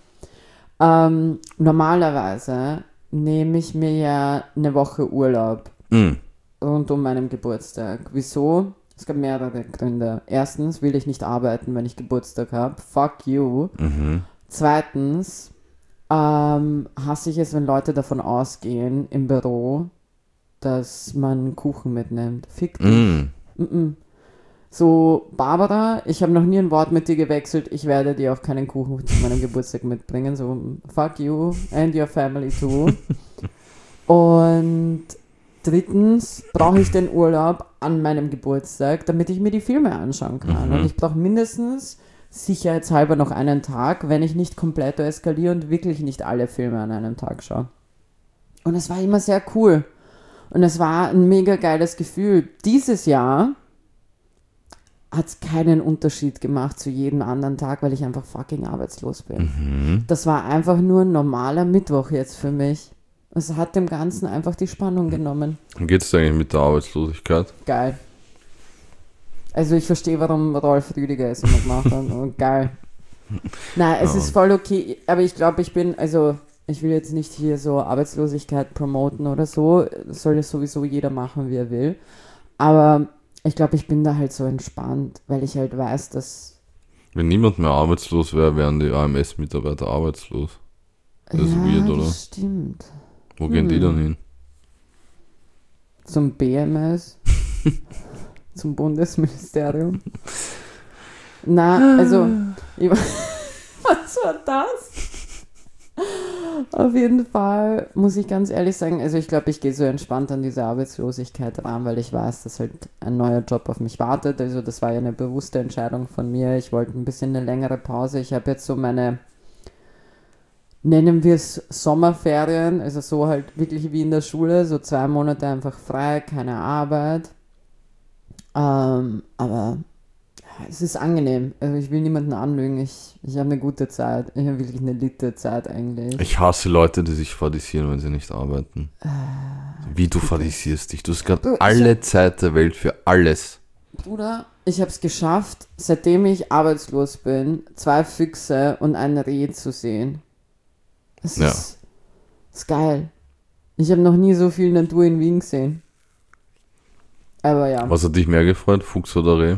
[SPEAKER 1] Normalerweise nehme ich mir ja eine Woche Urlaub rund um meinen Geburtstag. Wieso? Es gab mehrere Gründe. Erstens will ich nicht arbeiten, wenn ich Geburtstag habe. Fuck you. Zweitens hasse ich es, wenn Leute davon ausgehen im Büro, dass man Kuchen mitnimmt. Fick dich. So, Barbara, ich habe noch nie ein Wort mit dir gewechselt. Ich werde dir auch keinen Kuchen zu meinem Geburtstag mitbringen. So, fuck you and your family too. Und drittens brauche ich den Urlaub an meinem Geburtstag, damit ich mir die Filme anschauen kann. Und ich brauche mindestens sicherheitshalber noch einen Tag, wenn ich nicht komplett eskaliere und wirklich nicht alle Filme an einem Tag schaue. Und es war immer sehr cool. Und es war ein mega geiles Gefühl. Dieses Jahr hat es keinen Unterschied gemacht zu jedem anderen Tag, weil ich einfach fucking arbeitslos bin. Das war einfach nur ein normaler Mittwoch jetzt für mich. Es hat dem Ganzen einfach die Spannung genommen. Wie
[SPEAKER 2] geht es eigentlich mit der Arbeitslosigkeit?
[SPEAKER 1] Geil. Also ich verstehe, warum Rolf Rüdiger es immer gemacht hat. Und geil. Nein, es ist voll okay, aber ich glaube, ich will jetzt nicht hier so Arbeitslosigkeit promoten oder so. Das soll ja sowieso jeder machen, wie er will. Aber ich glaube, ich bin da halt so entspannt, weil ich halt weiß, dass...
[SPEAKER 2] Wenn niemand mehr arbeitslos wäre, wären die AMS-Mitarbeiter arbeitslos. Das ist weird, oder?
[SPEAKER 1] Das stimmt.
[SPEAKER 2] Wo gehen die dann hin?
[SPEAKER 1] Zum BMS? Zum Bundesministerium? Na, also... Was war das? Auf jeden Fall muss ich ganz ehrlich sagen, also ich glaube, ich gehe so entspannt an diese Arbeitslosigkeit ran, weil ich weiß, dass halt ein neuer Job auf mich wartet. Also das war ja eine bewusste Entscheidung von mir. Ich wollte ein bisschen eine längere Pause. Ich habe jetzt so meine, nennen wir es Sommerferien, also so halt wirklich wie in der Schule, so 2 Monate einfach frei, keine Arbeit. Aber es ist angenehm. Also ich will niemanden anlügen. Ich habe eine gute Zeit. Ich habe wirklich eine litte Zeit eigentlich.
[SPEAKER 2] Ich hasse Leute, die sich fadisieren, wenn sie nicht arbeiten. Wie du fadisierst dich. Du hast gerade alle Zeit der Welt für alles.
[SPEAKER 1] Bruder, ich habe es geschafft, seitdem ich arbeitslos bin, 2 Füchse und ein Reh zu sehen. Das ist geil. Ich habe noch nie so viel Natur in Wien gesehen. Aber ja.
[SPEAKER 2] Was hat dich mehr gefreut, Fuchs oder Reh?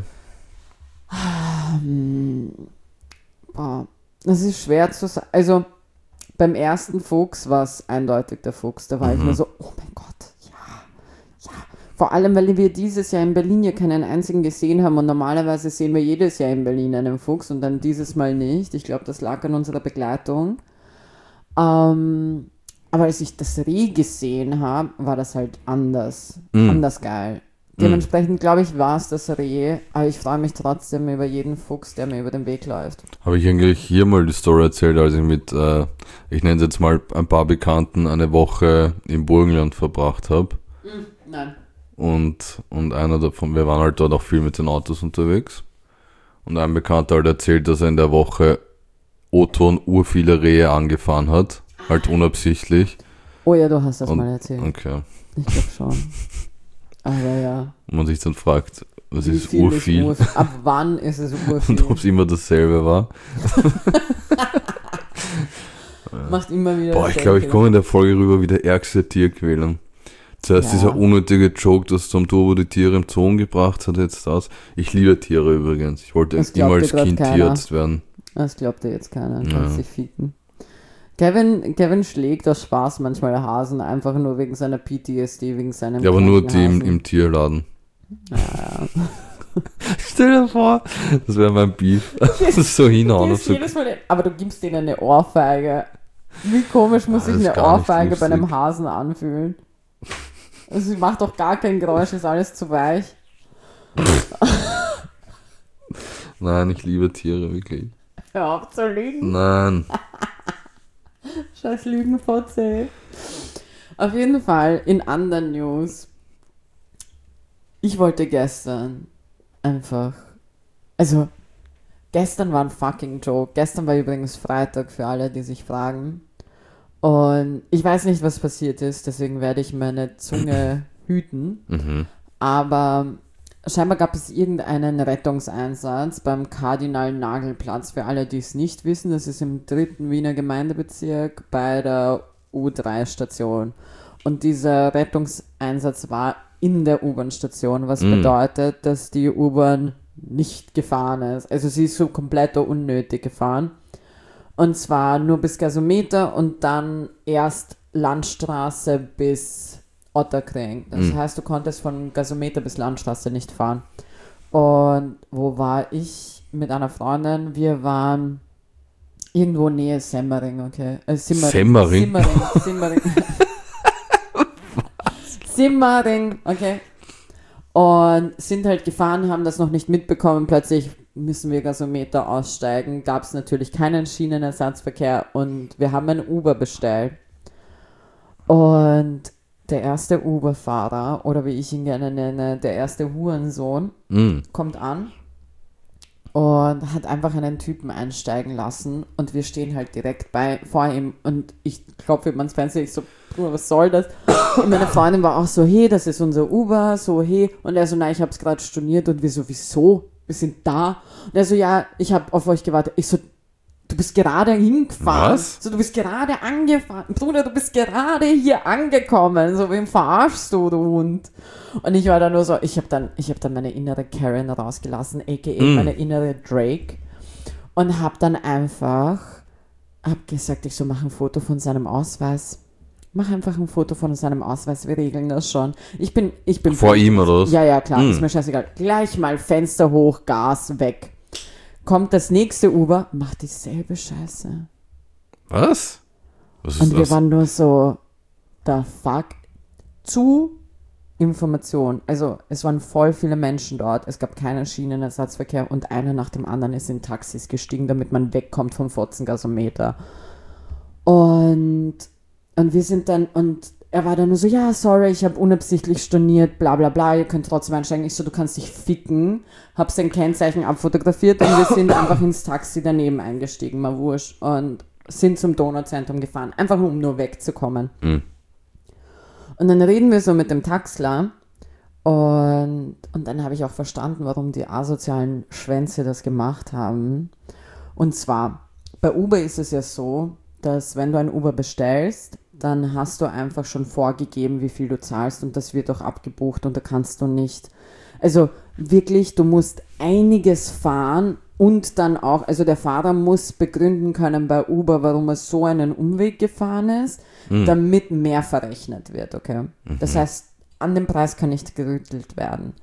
[SPEAKER 1] Das ist schwer zu sagen. Also beim ersten Fuchs war es eindeutig der Fuchs. Da war ich nur so, oh mein Gott, ja. Vor allem, weil wir dieses Jahr in Berlin ja keinen einzigen gesehen haben und normalerweise sehen wir jedes Jahr in Berlin einen Fuchs und dann dieses Mal nicht. Ich glaube, das lag an unserer Begleitung. Aber als ich das Reh gesehen habe, war das halt anders geil. Dementsprechend, glaube ich, war es das Reh, aber ich freue mich trotzdem über jeden Fuchs, der mir über den Weg läuft.
[SPEAKER 2] Habe ich eigentlich hier mal die Story erzählt, als ich mit, ich nenne es jetzt mal ein paar Bekannten, eine Woche im Burgenland verbracht habe?
[SPEAKER 1] Nein.
[SPEAKER 2] Und einer davon, wir waren halt dort auch viel mit den Autos unterwegs. Und ein Bekannter halt erzählt, dass er in der Woche O-Ton viele Rehe angefahren hat, halt unabsichtlich.
[SPEAKER 1] Oh ja, du hast das mal erzählt.
[SPEAKER 2] Okay.
[SPEAKER 1] Ich glaube schon. Aber ja.
[SPEAKER 2] Und man sich dann fragt, was ist urviel?
[SPEAKER 1] Ab wann ist es urviel?
[SPEAKER 2] Und ob es immer dasselbe war.
[SPEAKER 1] Macht immer wieder.
[SPEAKER 2] Boah, ich glaube, ich komme in der Folge rüber wie der ärgste Tierquäler. Zuerst dieser unnötige Joke, dass zum Turbo die Tiere im Zoo gebracht hat, jetzt das. Ich liebe Tiere übrigens. Ich wollte immer als Kind Tierarzt werden.
[SPEAKER 1] Das glaubt dir jetzt keiner. Kannst dich ficken. Kevin schlägt aus Spaß manchmal Hasen, einfach nur wegen seiner PTSD, wegen seinem
[SPEAKER 2] Ja, aber nur die im Tierladen.
[SPEAKER 1] Ja.
[SPEAKER 2] Stell dir vor, das wäre mein Beef. Das ist so hinhauen. So
[SPEAKER 1] aber du gibst denen eine Ohrfeige. Wie komisch muss sich eine Ohrfeige bei einem Hasen anfühlen? Also, sie macht doch gar kein Geräusch, ist alles zu weich.
[SPEAKER 2] Nein, ich liebe Tiere, wirklich.
[SPEAKER 1] Hör auf zu lügen.
[SPEAKER 2] Nein.
[SPEAKER 1] Scheiß Lügenfotze. Auf jeden Fall, in anderen News. Ich wollte gestern einfach, also Gestern war ein fucking Joke. Gestern war übrigens Freitag für alle, die sich fragen. Und ich weiß nicht, was passiert ist, deswegen werde ich meine Zunge hüten. Aber scheinbar gab es irgendeinen Rettungseinsatz beim Kardinal-Nagel-Platz. Für alle, die es nicht wissen, das ist im 3. Wiener Gemeindebezirk bei der U3-Station. Und dieser Rettungseinsatz war in der U-Bahn-Station, was bedeutet, dass die U-Bahn nicht gefahren ist. Also sie ist so komplett unnötig gefahren. Und zwar nur bis Gasometer und dann erst Landstraße bis Otterkring. Das heißt, du konntest von Gasometer bis Landstraße nicht fahren. Und wo war ich mit einer Freundin? Wir waren irgendwo Nähe Semmering, okay?
[SPEAKER 2] Semmering?
[SPEAKER 1] Simmering, okay. Und sind halt gefahren, haben das noch nicht mitbekommen. Plötzlich müssen wir Gasometer aussteigen. Gab es natürlich keinen Schienenersatzverkehr und wir haben ein Uber bestellt. Und der erste Uber-Fahrer, oder wie ich ihn gerne nenne, der erste Hurensohn, kommt an und hat einfach einen Typen einsteigen lassen und wir stehen halt direkt vor ihm und ich klopfe ihm ans Fenster, ich so, was soll das? Und meine Freundin war auch so, hey, das ist unser Uber, so, hey. Und er so, nein, ich hab's gerade storniert und wir so, wieso? Wir sind da. Und er so, ja, ich hab auf euch gewartet. Ich so, du bist gerade hingefahren.
[SPEAKER 2] Was?
[SPEAKER 1] So, du bist gerade angefahren. Bruder, du bist gerade hier angekommen. So, wem verarschst du, du Hund? Und ich war da nur so, ich hab dann meine innere Karen rausgelassen, a.k.a. meine innere Drake. Und hab dann einfach, gesagt, ich so, mach ein Foto von seinem Ausweis. Mach einfach ein Foto von seinem Ausweis, wir regeln das schon. Ich bin
[SPEAKER 2] vor ihm, oder was?
[SPEAKER 1] Ja, klar, ist mir scheißegal. Gleich mal Fenster hoch, Gas weg. Kommt das nächste Uber, macht dieselbe Scheiße.
[SPEAKER 2] Was? Was ist
[SPEAKER 1] und wir
[SPEAKER 2] das?
[SPEAKER 1] waren nur so, the fuck? Zu Information. Also, es waren voll viele Menschen dort, es gab keinen Schienenersatzverkehr und einer nach dem anderen ist in Taxis gestiegen, damit man wegkommt vom Fotzengasometer. Und wir sind dann, und er war dann nur so, ja, sorry, ich habe unabsichtlich storniert, bla bla bla, ihr könnt trotzdem einsteigen. Ich so, du kannst dich ficken, hab sein Kennzeichen abfotografiert und wir sind einfach ins Taxi daneben eingestiegen, mal wurscht, und sind zum Donauzentrum gefahren, einfach um nur wegzukommen. Und dann reden wir so mit dem Taxler und dann habe ich auch verstanden, warum die asozialen Schwänze das gemacht haben. Und zwar, bei Uber ist es ja so, dass wenn du ein Uber bestellst, dann hast du einfach schon vorgegeben, wie viel du zahlst und das wird auch abgebucht und da kannst du nicht, also wirklich, du musst einiges fahren und dann auch, also der Fahrer muss begründen können bei Uber, warum er so einen Umweg gefahren ist, damit mehr verrechnet wird, okay? Das heißt, an dem Preis kann nicht gerüttelt werden.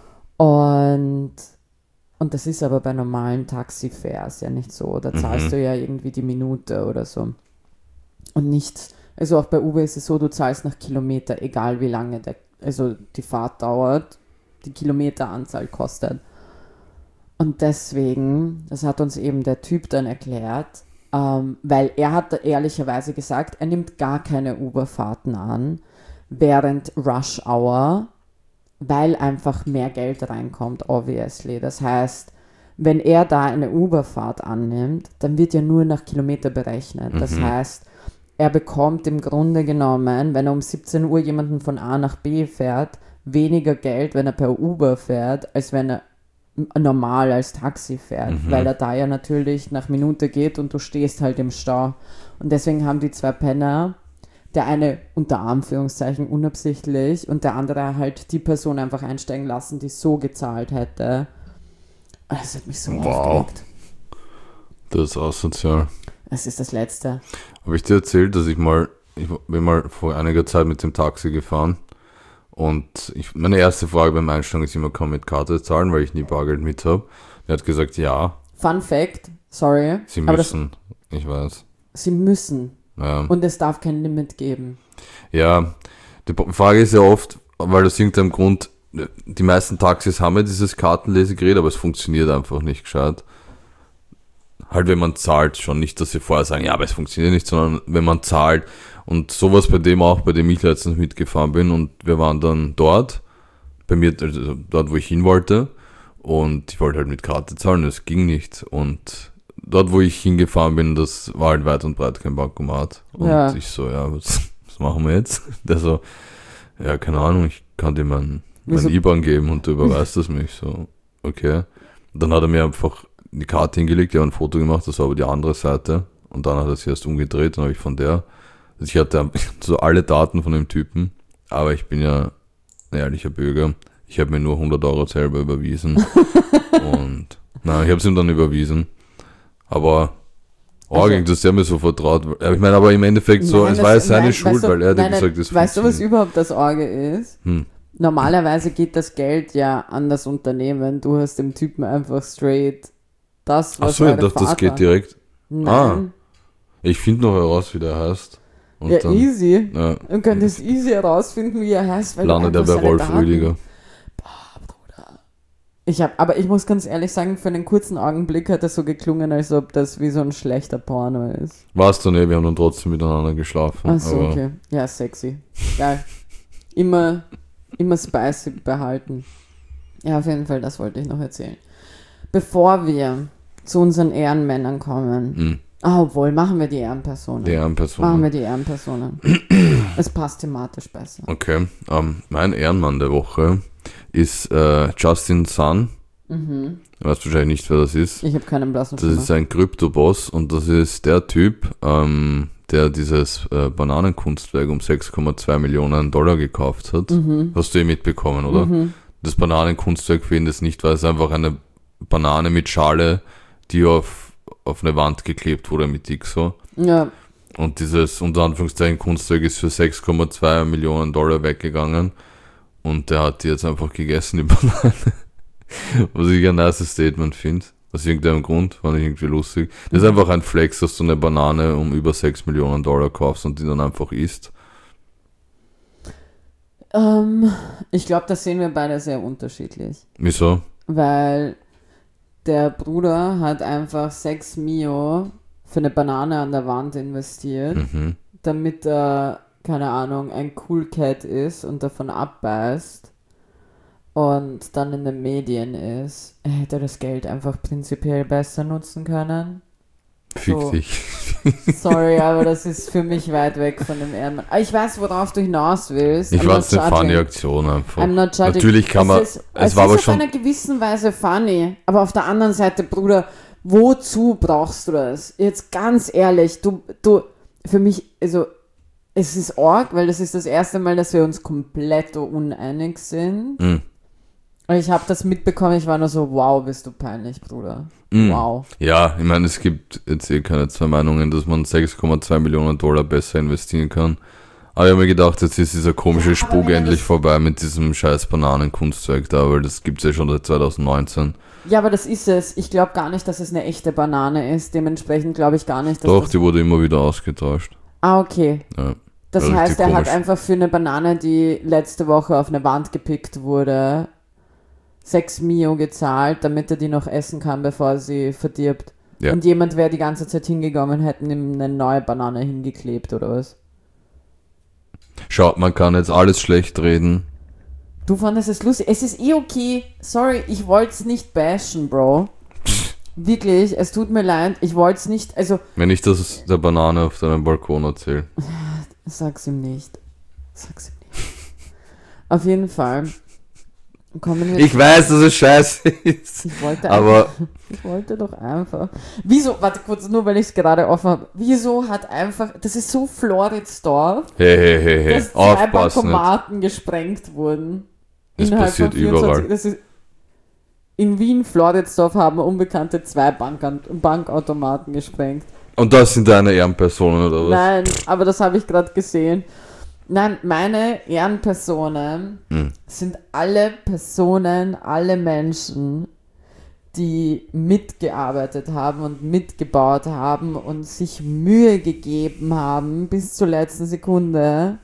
[SPEAKER 1] Und das ist aber bei normalen Taxifares ja nicht so. Da zahlst du ja irgendwie die Minute oder so. Und nicht, also auch bei Uber ist es so, du zahlst nach Kilometer, egal wie lange die Fahrt dauert, die Kilometeranzahl kostet. Und deswegen, das hat uns eben der Typ dann erklärt, weil er hat ehrlicherweise gesagt, er nimmt gar keine Uber-Fahrten an während Rush Hour, weil einfach mehr Geld reinkommt, obviously. Das heißt, wenn er da eine Uber-Fahrt annimmt, dann wird ja nur nach Kilometer berechnet. Das heißt, er bekommt im Grunde genommen, wenn er um 17 Uhr jemanden von A nach B fährt, weniger Geld, wenn er per Uber fährt, als wenn er normal als Taxi fährt, weil er da ja natürlich nach Minute geht und du stehst halt im Stau. Und deswegen haben die zwei Penner, der eine unter Anführungszeichen unabsichtlich und der andere halt die Person einfach einsteigen lassen, die so gezahlt hätte. Das hat mich so aufgeregt.
[SPEAKER 2] Das ist asozial.
[SPEAKER 1] Das ist das Letzte.
[SPEAKER 2] Habe ich dir erzählt, dass ich bin mal vor einiger Zeit mit dem Taxi gefahren und meine erste Frage beim Einsteigen ist immer, kann mit Karte zahlen, weil ich nie Bargeld mit habe. Er hat gesagt, ja.
[SPEAKER 1] Fun Fact, sorry.
[SPEAKER 2] Sie müssen, ich weiß.
[SPEAKER 1] Sie müssen.
[SPEAKER 2] Ja.
[SPEAKER 1] Und es darf kein Limit geben.
[SPEAKER 2] Ja, die Frage ist ja oft, weil aus irgendeinem Grund, die meisten Taxis haben ja dieses Kartenlesegerät, aber es funktioniert einfach nicht gescheit. Halt, wenn man zahlt schon, nicht, dass sie vorher sagen, ja, aber es funktioniert nicht, sondern wenn man zahlt. Und sowas bei dem auch, bei dem ich letztens mitgefahren bin und wir waren dann dort, bei mir, also dort, wo ich hin wollte. Und ich wollte halt mit Karte zahlen, das ging nicht. Und dort, wo ich hingefahren bin, das war halt weit und breit kein Bankomat. Und ich so, ja, was machen wir jetzt? Der so, ja, keine Ahnung, ich kann dir mein IBAN geben und du überweist das mich. So, okay. Und dann hat er mir einfach die Karte hingelegt, ich habe ein Foto gemacht, das war aber die andere Seite. Und dann hat er sich erst umgedreht, dann habe ich von der, also ich hatte so alle Daten von dem Typen, aber ich bin ja ein ehrlicher Bürger. Ich habe mir nur 100 Euro selber überwiesen. Und nein, ich habe es ihm dann überwiesen. Aber dass der mir so vertraut. Ich meine, aber im Endeffekt so, es war ja seine Schuld, weil er hat gesagt, das
[SPEAKER 1] weißt du, was überhaupt das Orge ist? Normalerweise geht das Geld ja an das Unternehmen. Du hast dem Typen einfach straight das, was
[SPEAKER 2] ich dachte, das geht direkt.
[SPEAKER 1] Nein.
[SPEAKER 2] Ich finde noch heraus, wie der heißt. Und
[SPEAKER 1] ja,
[SPEAKER 2] dann,
[SPEAKER 1] easy.
[SPEAKER 2] Ja.
[SPEAKER 1] Du könntest easy herausfinden, wie er heißt. Weil
[SPEAKER 2] landet er bei Rolf Rüdiger.
[SPEAKER 1] Aber ich muss ganz ehrlich sagen, für einen kurzen Augenblick hat das so geklungen, als ob das wie so ein schlechter Porno ist.
[SPEAKER 2] War's dann wir haben dann trotzdem miteinander geschlafen.
[SPEAKER 1] Ach so, okay. Ja, sexy. Geil. Immer spicy behalten. Ja, auf jeden Fall, das wollte ich noch erzählen. Bevor wir zu unseren Ehrenmännern kommen, obwohl, machen wir die Ehrenpersonen. Machen wir die Ehrenpersonen. Es passt thematisch besser.
[SPEAKER 2] Okay, mein Ehrenmann der Woche ist Justin Sun. Du weißt wahrscheinlich nicht, wer das ist.
[SPEAKER 1] Ich habe keinen blassen Schimmer.
[SPEAKER 2] Das ist ein Kryptoboss und das ist der Typ, der dieses Bananenkunstwerk um 6,2 Millionen $, gekauft hat. Hast du mitbekommen, oder? Das Bananenkunstwerk, für ihn das nicht war, ist einfach eine Banane mit Schale, die auf eine Wand geklebt wurde mit X so.
[SPEAKER 1] Ja.
[SPEAKER 2] Und dieses unter Anführungszeichen Kunstwerk ist für 6,2 Millionen $ weggegangen. Und der hat die jetzt einfach gegessen, die Banane. Was ich ein nice Statement finde. Aus irgendeinem Grund, fand ich irgendwie lustig. Das ist einfach ein Flex, dass du eine Banane um über 6 Millionen $ kaufst und die dann einfach isst.
[SPEAKER 1] Ich glaube, das sehen wir beide sehr unterschiedlich.
[SPEAKER 2] Wieso?
[SPEAKER 1] Weil der Bruder hat einfach 6 Mio für eine Banane an der Wand investiert, damit er, keine Ahnung, ein Cool Cat ist und davon abbeißt und dann in den Medien ist. Er hätte das Geld einfach prinzipiell besser nutzen können.
[SPEAKER 2] Fick dich.
[SPEAKER 1] Sorry, aber das ist für mich weit weg von dem Ehrenmann. Ich weiß, worauf du hinaus willst.
[SPEAKER 2] Ich fand es eine funny Aktion einfach.
[SPEAKER 1] I'm not judging.
[SPEAKER 2] Natürlich kann man... Es war aber schon...
[SPEAKER 1] auf einer gewissen Weise funny, aber auf der anderen Seite, Bruder, wozu brauchst du das? Jetzt ganz ehrlich, du für mich, also es ist arg, weil das ist das erste Mal, dass wir uns komplett uneinig sind. Ich habe das mitbekommen, ich war nur so, wow, bist du peinlich, Bruder. Wow.
[SPEAKER 2] Ja, ich meine, es gibt jetzt keine zwei Meinungen, dass man 6,2 Millionen $ besser investieren kann. Aber ich habe mir gedacht, jetzt ist dieser komische Spuk endlich vorbei mit diesem scheiß Bananenkunstwerk da, weil das gibt es ja schon seit 2019.
[SPEAKER 1] Ja, aber das ist es. Ich glaube gar nicht, dass es eine echte Banane ist. Dementsprechend glaube ich gar nicht, dass
[SPEAKER 2] Doch, die wurde immer wieder ausgetauscht.
[SPEAKER 1] Ah, okay.
[SPEAKER 2] Ja,
[SPEAKER 1] das heißt, er hat einfach für eine Banane, die letzte Woche auf eine Wand gepickt wurde, 6 Mio gezahlt, damit er die noch essen kann, bevor sie verdirbt. Ja. Und jemand wäre die ganze Zeit hingegangen und hätten ihm eine neue Banane hingeklebt, oder was?
[SPEAKER 2] Schau, man kann jetzt alles schlecht reden.
[SPEAKER 1] Du fandest es lustig. Es ist okay. Sorry, ich wollte es nicht bashen, Bro. Wirklich, es tut mir leid. Ich wollte es nicht, also...
[SPEAKER 2] Wenn ich das der Banane auf deinem Balkon erzähle.
[SPEAKER 1] Sag's ihm nicht. Auf jeden Fall.
[SPEAKER 2] Ich weiß, dass es scheiße ist.
[SPEAKER 1] Ich wollte doch einfach. Wieso, warte kurz, nur weil ich es gerade offen habe. Wieso hat einfach, das ist so Floridsdorf, dass 2 Bankomaten gesprengt wurden.
[SPEAKER 2] Das passiert überall.
[SPEAKER 1] In Wien, Floridsdorf haben unbekannte 2 Bankautomaten gesprengt.
[SPEAKER 2] Und das sind deine Ehrenpersonen, oder was?
[SPEAKER 1] Nein, aber das habe ich gerade gesehen. Nein, meine Ehrenpersonen sind alle Personen, alle Menschen, die mitgearbeitet haben und mitgebaut haben und sich Mühe gegeben haben bis zur letzten Sekunde,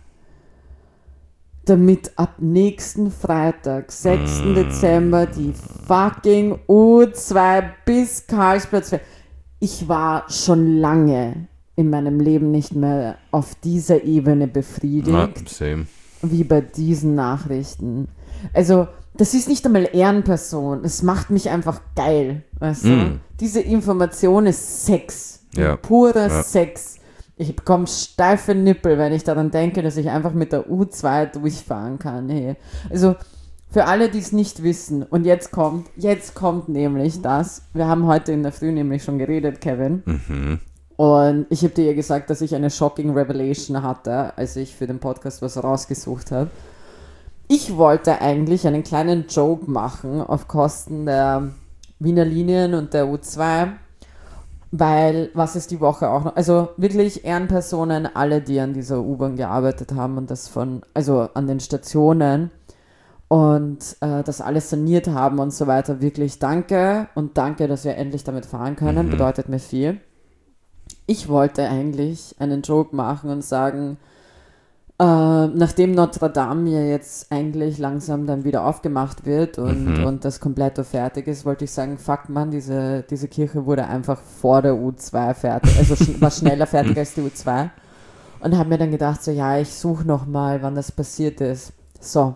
[SPEAKER 1] damit ab nächsten Freitag, 6. Dezember, die fucking U2 bis Karlsplatz. Ich war schon lange in meinem Leben nicht mehr auf dieser Ebene befriedigt,
[SPEAKER 2] same.
[SPEAKER 1] wie bei diesen Nachrichten. Also das ist nicht einmal Ehrenperson. Es macht mich einfach geil. Weißt du? Diese Information ist Sex.
[SPEAKER 2] Ja.
[SPEAKER 1] Purer Sex. Ich bekomme steife Nippel, wenn ich daran denke, dass ich einfach mit der U2 durchfahren kann. Hey. Also für alle, die es nicht wissen, und jetzt kommt nämlich das. Wir haben heute in der Früh nämlich schon geredet, Kevin. Und ich habe dir ja gesagt, dass ich eine shocking Revelation hatte, als ich für den Podcast was rausgesucht habe. Ich wollte eigentlich einen kleinen Joke machen auf Kosten der Wiener Linien und der U2, weil, was ist die Woche auch noch, also wirklich Ehrenpersonen, alle, die an dieser U-Bahn gearbeitet haben und das also an den Stationen und das alles saniert haben und so weiter, wirklich danke und danke, dass wir endlich damit fahren können, bedeutet mir viel. Ich wollte eigentlich einen Joke machen und sagen, nachdem Notre Dame ja jetzt eigentlich langsam dann wieder aufgemacht wird und das Kompletto fertig ist, wollte ich sagen, fuck man, diese Kirche wurde einfach vor der U2 fertig, also war schneller fertig als die U2 und habe mir dann gedacht, so ja, ich suche nochmal, wann das passiert ist. So,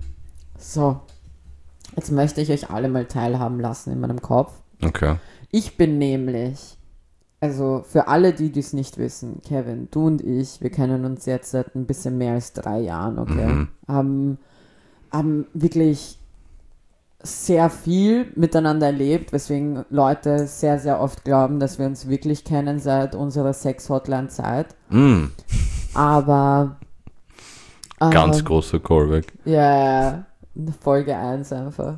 [SPEAKER 1] jetzt möchte ich euch alle mal teilhaben lassen in meinem Kopf.
[SPEAKER 2] Okay.
[SPEAKER 1] Ich bin nämlich... Also für alle, die es nicht wissen, Kevin, du und ich, wir kennen uns jetzt seit ein bisschen mehr als 3 Jahren, okay? Haben wirklich sehr viel miteinander erlebt, weswegen Leute sehr, sehr oft glauben, dass wir uns wirklich kennen seit unserer Sex-Hotline-Zeit. Aber...
[SPEAKER 2] Ganz großer Callback.
[SPEAKER 1] Ja, Folge 1 einfach.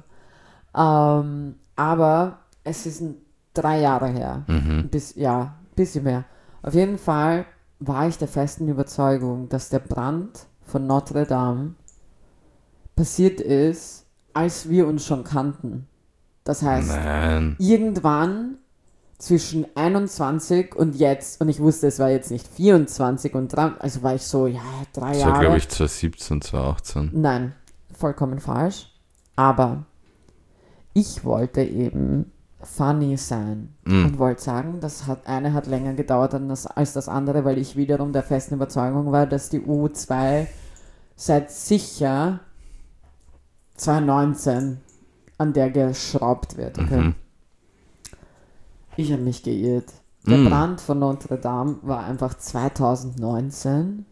[SPEAKER 1] Aber es ist 3 Jahre her. Bisschen mehr. Auf jeden Fall war ich der festen Überzeugung, dass der Brand von Notre Dame passiert ist, als wir uns schon kannten. Das heißt, irgendwann zwischen 21 und jetzt, und ich wusste, es war jetzt nicht 24 und 3, also war ich so, 3 Jahre.
[SPEAKER 2] Das war, glaube ich, 2017, 2018.
[SPEAKER 1] Nein, vollkommen falsch. Aber ich wollte eben funny sein und wollte sagen, eine hat länger gedauert als das andere, weil ich wiederum der festen Überzeugung war, dass die U2 seit sicher 2019 an der geschraubt wird. Okay? Ich habe mich geirrt. Der Brand von Notre Dame war einfach 2019.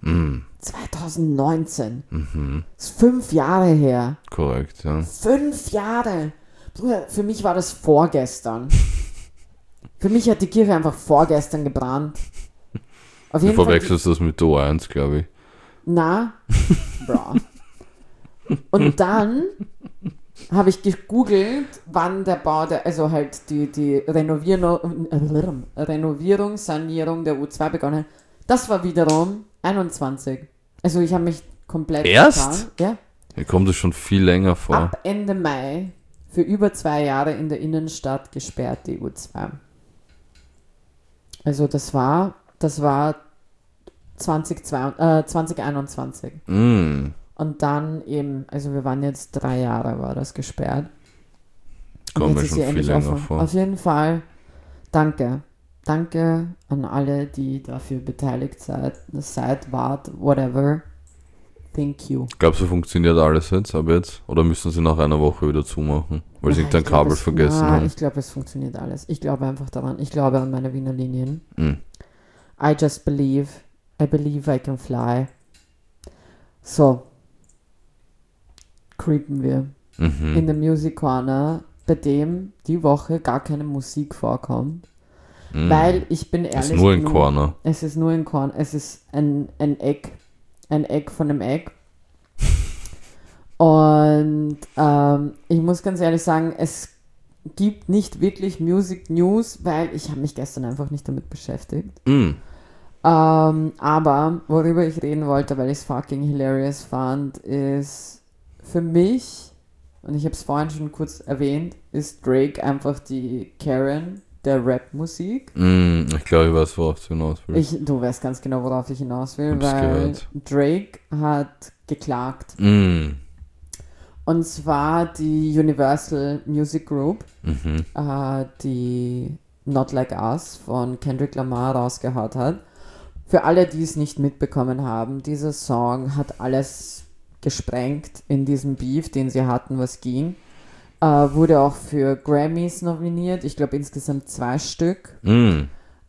[SPEAKER 1] 2019. Das ist 5 Jahre her.
[SPEAKER 2] Korrekt, ja.
[SPEAKER 1] 5 Jahre. Für mich war das vorgestern. Für mich hat die Kirche einfach vorgestern gebrannt. Auf jeden
[SPEAKER 2] Du verwechselst das mit der O1, glaube ich.
[SPEAKER 1] Na, bra. Und dann habe ich gegoogelt, wann der Bau also halt die Renovierung, Sanierung der U2 begonnen hat. Das war wiederum 21. Also ich habe mich komplett...
[SPEAKER 2] Erst?
[SPEAKER 1] Ja.
[SPEAKER 2] Mir kommt es schon viel länger vor.
[SPEAKER 1] Ab Ende Mai für über 2 Jahre in der Innenstadt gesperrt, die U2. Also das war 2021. Und dann eben, also wir waren jetzt 3 Jahre, war das gesperrt.
[SPEAKER 2] Kommt mir schon viel länger vor.
[SPEAKER 1] Auf jeden Fall, danke. Danke an alle, die dafür beteiligt seid, wart, whatever. Thank you.
[SPEAKER 2] Glaubst du, funktioniert alles jetzt, ab jetzt? Oder müssen sie nach einer Woche wieder zumachen? Weil sie irgendein Kabel vergessen haben?
[SPEAKER 1] Ich glaube, es funktioniert alles. Ich glaube einfach daran. Ich glaube an meine Wiener Linien. I just believe. I believe I can fly. So. Creepen wir. In der Music Corner, bei dem die Woche gar keine Musik vorkommt. Weil ich bin ehrlich.
[SPEAKER 2] Es ist nur ein Corner.
[SPEAKER 1] Es ist nur ein Corner. Es ist ein Eck. Ein Eck von einem Eck. Und ich muss ganz ehrlich sagen, es gibt nicht wirklich Music News, weil ich habe mich gestern einfach nicht damit beschäftigt. Aber worüber ich reden wollte, weil ich es fucking hilarious fand, ist für mich, und ich habe es vorhin schon kurz erwähnt, ist Drake einfach die Karen der Rap-Musik.
[SPEAKER 2] Ich glaube, ich weiß, worauf du hinaus willst.
[SPEAKER 1] Du weißt ganz genau, worauf ich hinaus will, weil Drake hat geklagt. Und zwar die Universal Music Group, die Not Like Us von Kendrick Lamar rausgehauen hat. Für alle, die es nicht mitbekommen haben, dieser Song hat alles gesprengt in diesem Beef, den sie hatten, was ging. Wurde auch für Grammys nominiert, ich glaube insgesamt 2 Stück. Und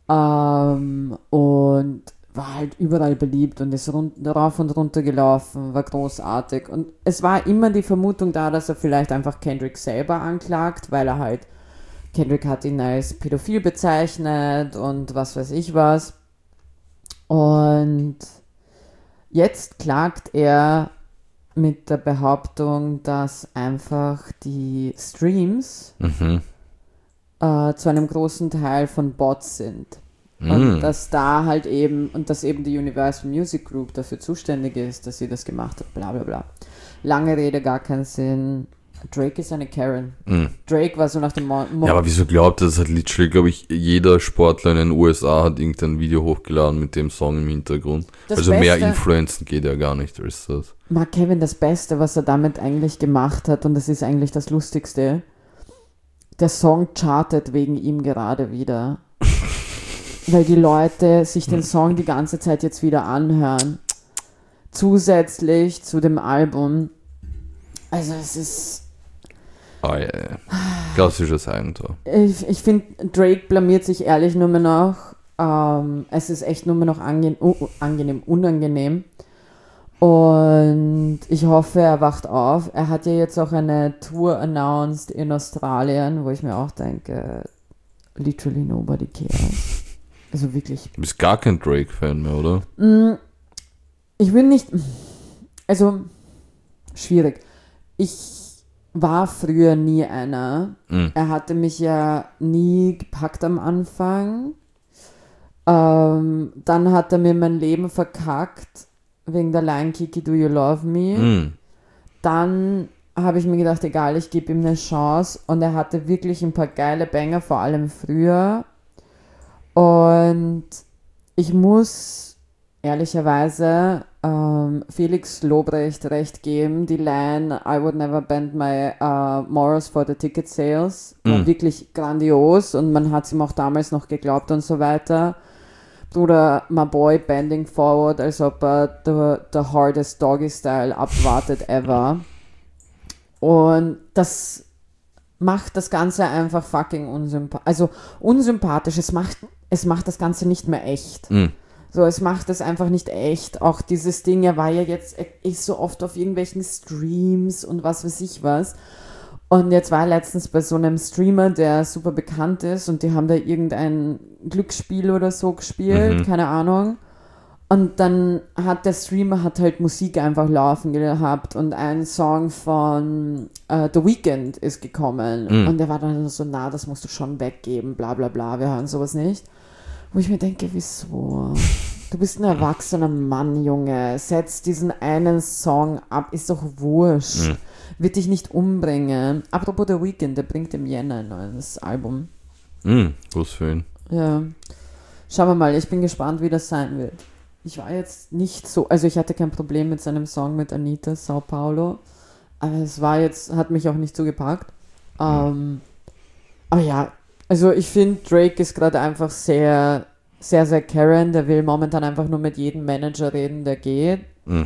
[SPEAKER 1] war halt überall beliebt und ist rauf und runter gelaufen, war großartig. Und es war immer die Vermutung da, dass er vielleicht einfach Kendrick selber anklagt, weil er halt, Kendrick hat ihn als pädophil bezeichnet und was weiß ich was. Und jetzt klagt er mit der Behauptung, dass einfach die Streams zu einem großen Teil von Bots sind. Und dass da halt eben, und dass eben die Universal Music Group dafür zuständig ist, dass sie das gemacht hat, bla bla bla. Lange Rede, gar keinen Sinn. Drake ist eine Karen. Drake war so nach dem
[SPEAKER 2] Ja, aber wieso glaubt er, das hat literally, glaube ich, jeder Sportler in den USA hat irgendein Video hochgeladen mit dem Song im Hintergrund. Also mehr Influenzen geht ja gar nicht als das.
[SPEAKER 1] Mark Kevin, das Beste, was er damit eigentlich gemacht hat, und das ist eigentlich das Lustigste, der Song chartet wegen ihm gerade wieder. Weil die Leute sich den Song die ganze Zeit jetzt wieder anhören. Zusätzlich zu dem Album. Also es ist...
[SPEAKER 2] Oh ja. Klassisches Eigentor.
[SPEAKER 1] Ich finde, Drake blamiert sich ehrlich nur mehr noch. Es ist echt nur mehr noch unangenehm. Und ich hoffe, er wacht auf. Er hat ja jetzt auch eine Tour announced in Australien, wo ich mir auch denke, literally nobody cares. Also wirklich.
[SPEAKER 2] Du bist gar kein Drake-Fan mehr, oder?
[SPEAKER 1] Ich bin nicht... Also, schwierig. Ich war früher nie einer. Er hatte mich ja nie gepackt am Anfang. Dann hat er mir mein Leben verkackt wegen der Line Kiki Do You Love Me. Dann habe ich mir gedacht, egal, ich gebe ihm eine Chance. Und er hatte wirklich ein paar geile Banger, vor allem früher. Und ich muss ehrlicherweise Felix Lobrecht recht geben. Die Line I would never bend my morals for the ticket sales war wirklich grandios und man hat es ihm auch damals noch geglaubt und so weiter. Bruder, my boy bending forward, als ob er the hardest doggy style abwartet ever. Und das macht das Ganze einfach fucking unsympathisch. Es macht das Ganze nicht mehr echt. So, es macht es einfach nicht echt. Auch dieses Ding, er ist so oft auf irgendwelchen Streams und was weiß ich was. Und jetzt war er letztens bei so einem Streamer, der super bekannt ist und die haben da irgendein Glücksspiel oder so gespielt, keine Ahnung. Und dann hat der Streamer halt Musik einfach laufen gehabt und ein Song von The Weeknd ist gekommen. Und der war dann so, das musst du schon weggeben, bla bla bla, wir hören sowas nicht. Wo ich mir denke, wieso? Du bist ein erwachsener Mann, Junge. Setz diesen einen Song ab, ist doch wurscht. Wird dich nicht umbringen. Apropos The Weeknd, der bringt im Jänner ein neues Album.
[SPEAKER 2] Groß für ihn.
[SPEAKER 1] Ja. Schauen wir mal, ich bin gespannt, wie das sein wird. Ich war jetzt nicht so, also ich hatte kein Problem mit seinem Song mit Anitta, Sao Paulo. Aber hat mich auch nicht so gepackt. Aber ja, also ich finde, Drake ist gerade einfach sehr, sehr, sehr Karen. Der will momentan einfach nur mit jedem Manager reden, der geht.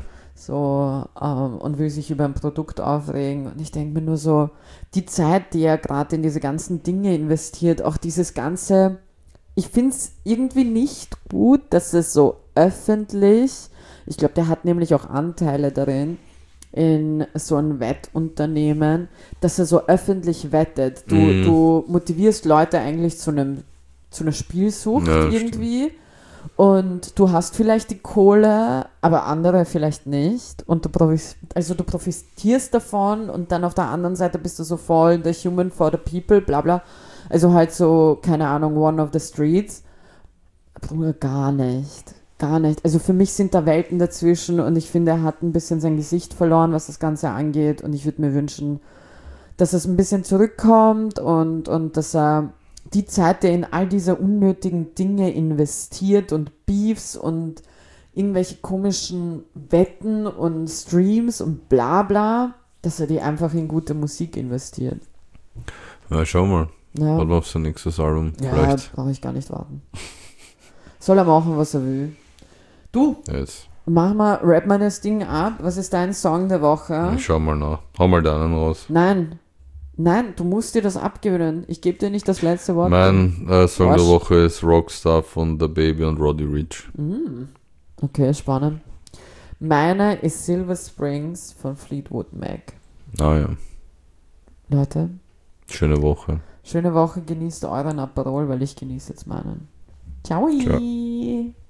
[SPEAKER 1] So, und will sich über ein Produkt aufregen. Und ich denke mir nur so, die Zeit, die er gerade in diese ganzen Dinge investiert, auch dieses ganze, ich finde es irgendwie nicht gut, dass es so öffentlich, ich glaube, der hat nämlich auch Anteile darin, in so ein Wettunternehmen, dass er so öffentlich wettet. Du motivierst Leute eigentlich zu einer Spielsucht irgendwie. Stimmt. Und du hast vielleicht die Kohle, aber andere vielleicht nicht. Und du profitierst davon und dann auf der anderen Seite bist du so voll the human for the people, bla bla. Also halt so, keine Ahnung, one of the streets. Bruder, gar nicht. Gar nicht. Also für mich sind da Welten dazwischen und ich finde, er hat ein bisschen sein Gesicht verloren, was das Ganze angeht. Und ich würde mir wünschen, dass es ein bisschen zurückkommt und dass er die Zeit, die er in all diese unnötigen Dinge investiert und Beefs und irgendwelche komischen Wetten und Streams und bla bla, dass er die einfach in gute Musik investiert.
[SPEAKER 2] Ja, schau mal. Ja. Warten wir auf sein nächstes Album.
[SPEAKER 1] Ja, brauche ich gar nicht warten. Soll er machen, was er will. Du,
[SPEAKER 2] yes.
[SPEAKER 1] Machen wir, rappen wir das Ding ab. Was ist dein Song der Woche?
[SPEAKER 2] Ich schau mal nach. Hau mal deinen raus.
[SPEAKER 1] Nein, du musst dir das abgewöhnen. Ich gebe dir nicht das letzte Wort.
[SPEAKER 2] Mein Song der Woche ist Rockstar von The Baby und Roddy Ricch.
[SPEAKER 1] Okay, spannend. Meine ist Silver Springs von Fleetwood Mac.
[SPEAKER 2] Ah ja.
[SPEAKER 1] Leute.
[SPEAKER 2] Schöne Woche.
[SPEAKER 1] Genießt euren Aperol, weil ich genieße jetzt meinen. Ciao.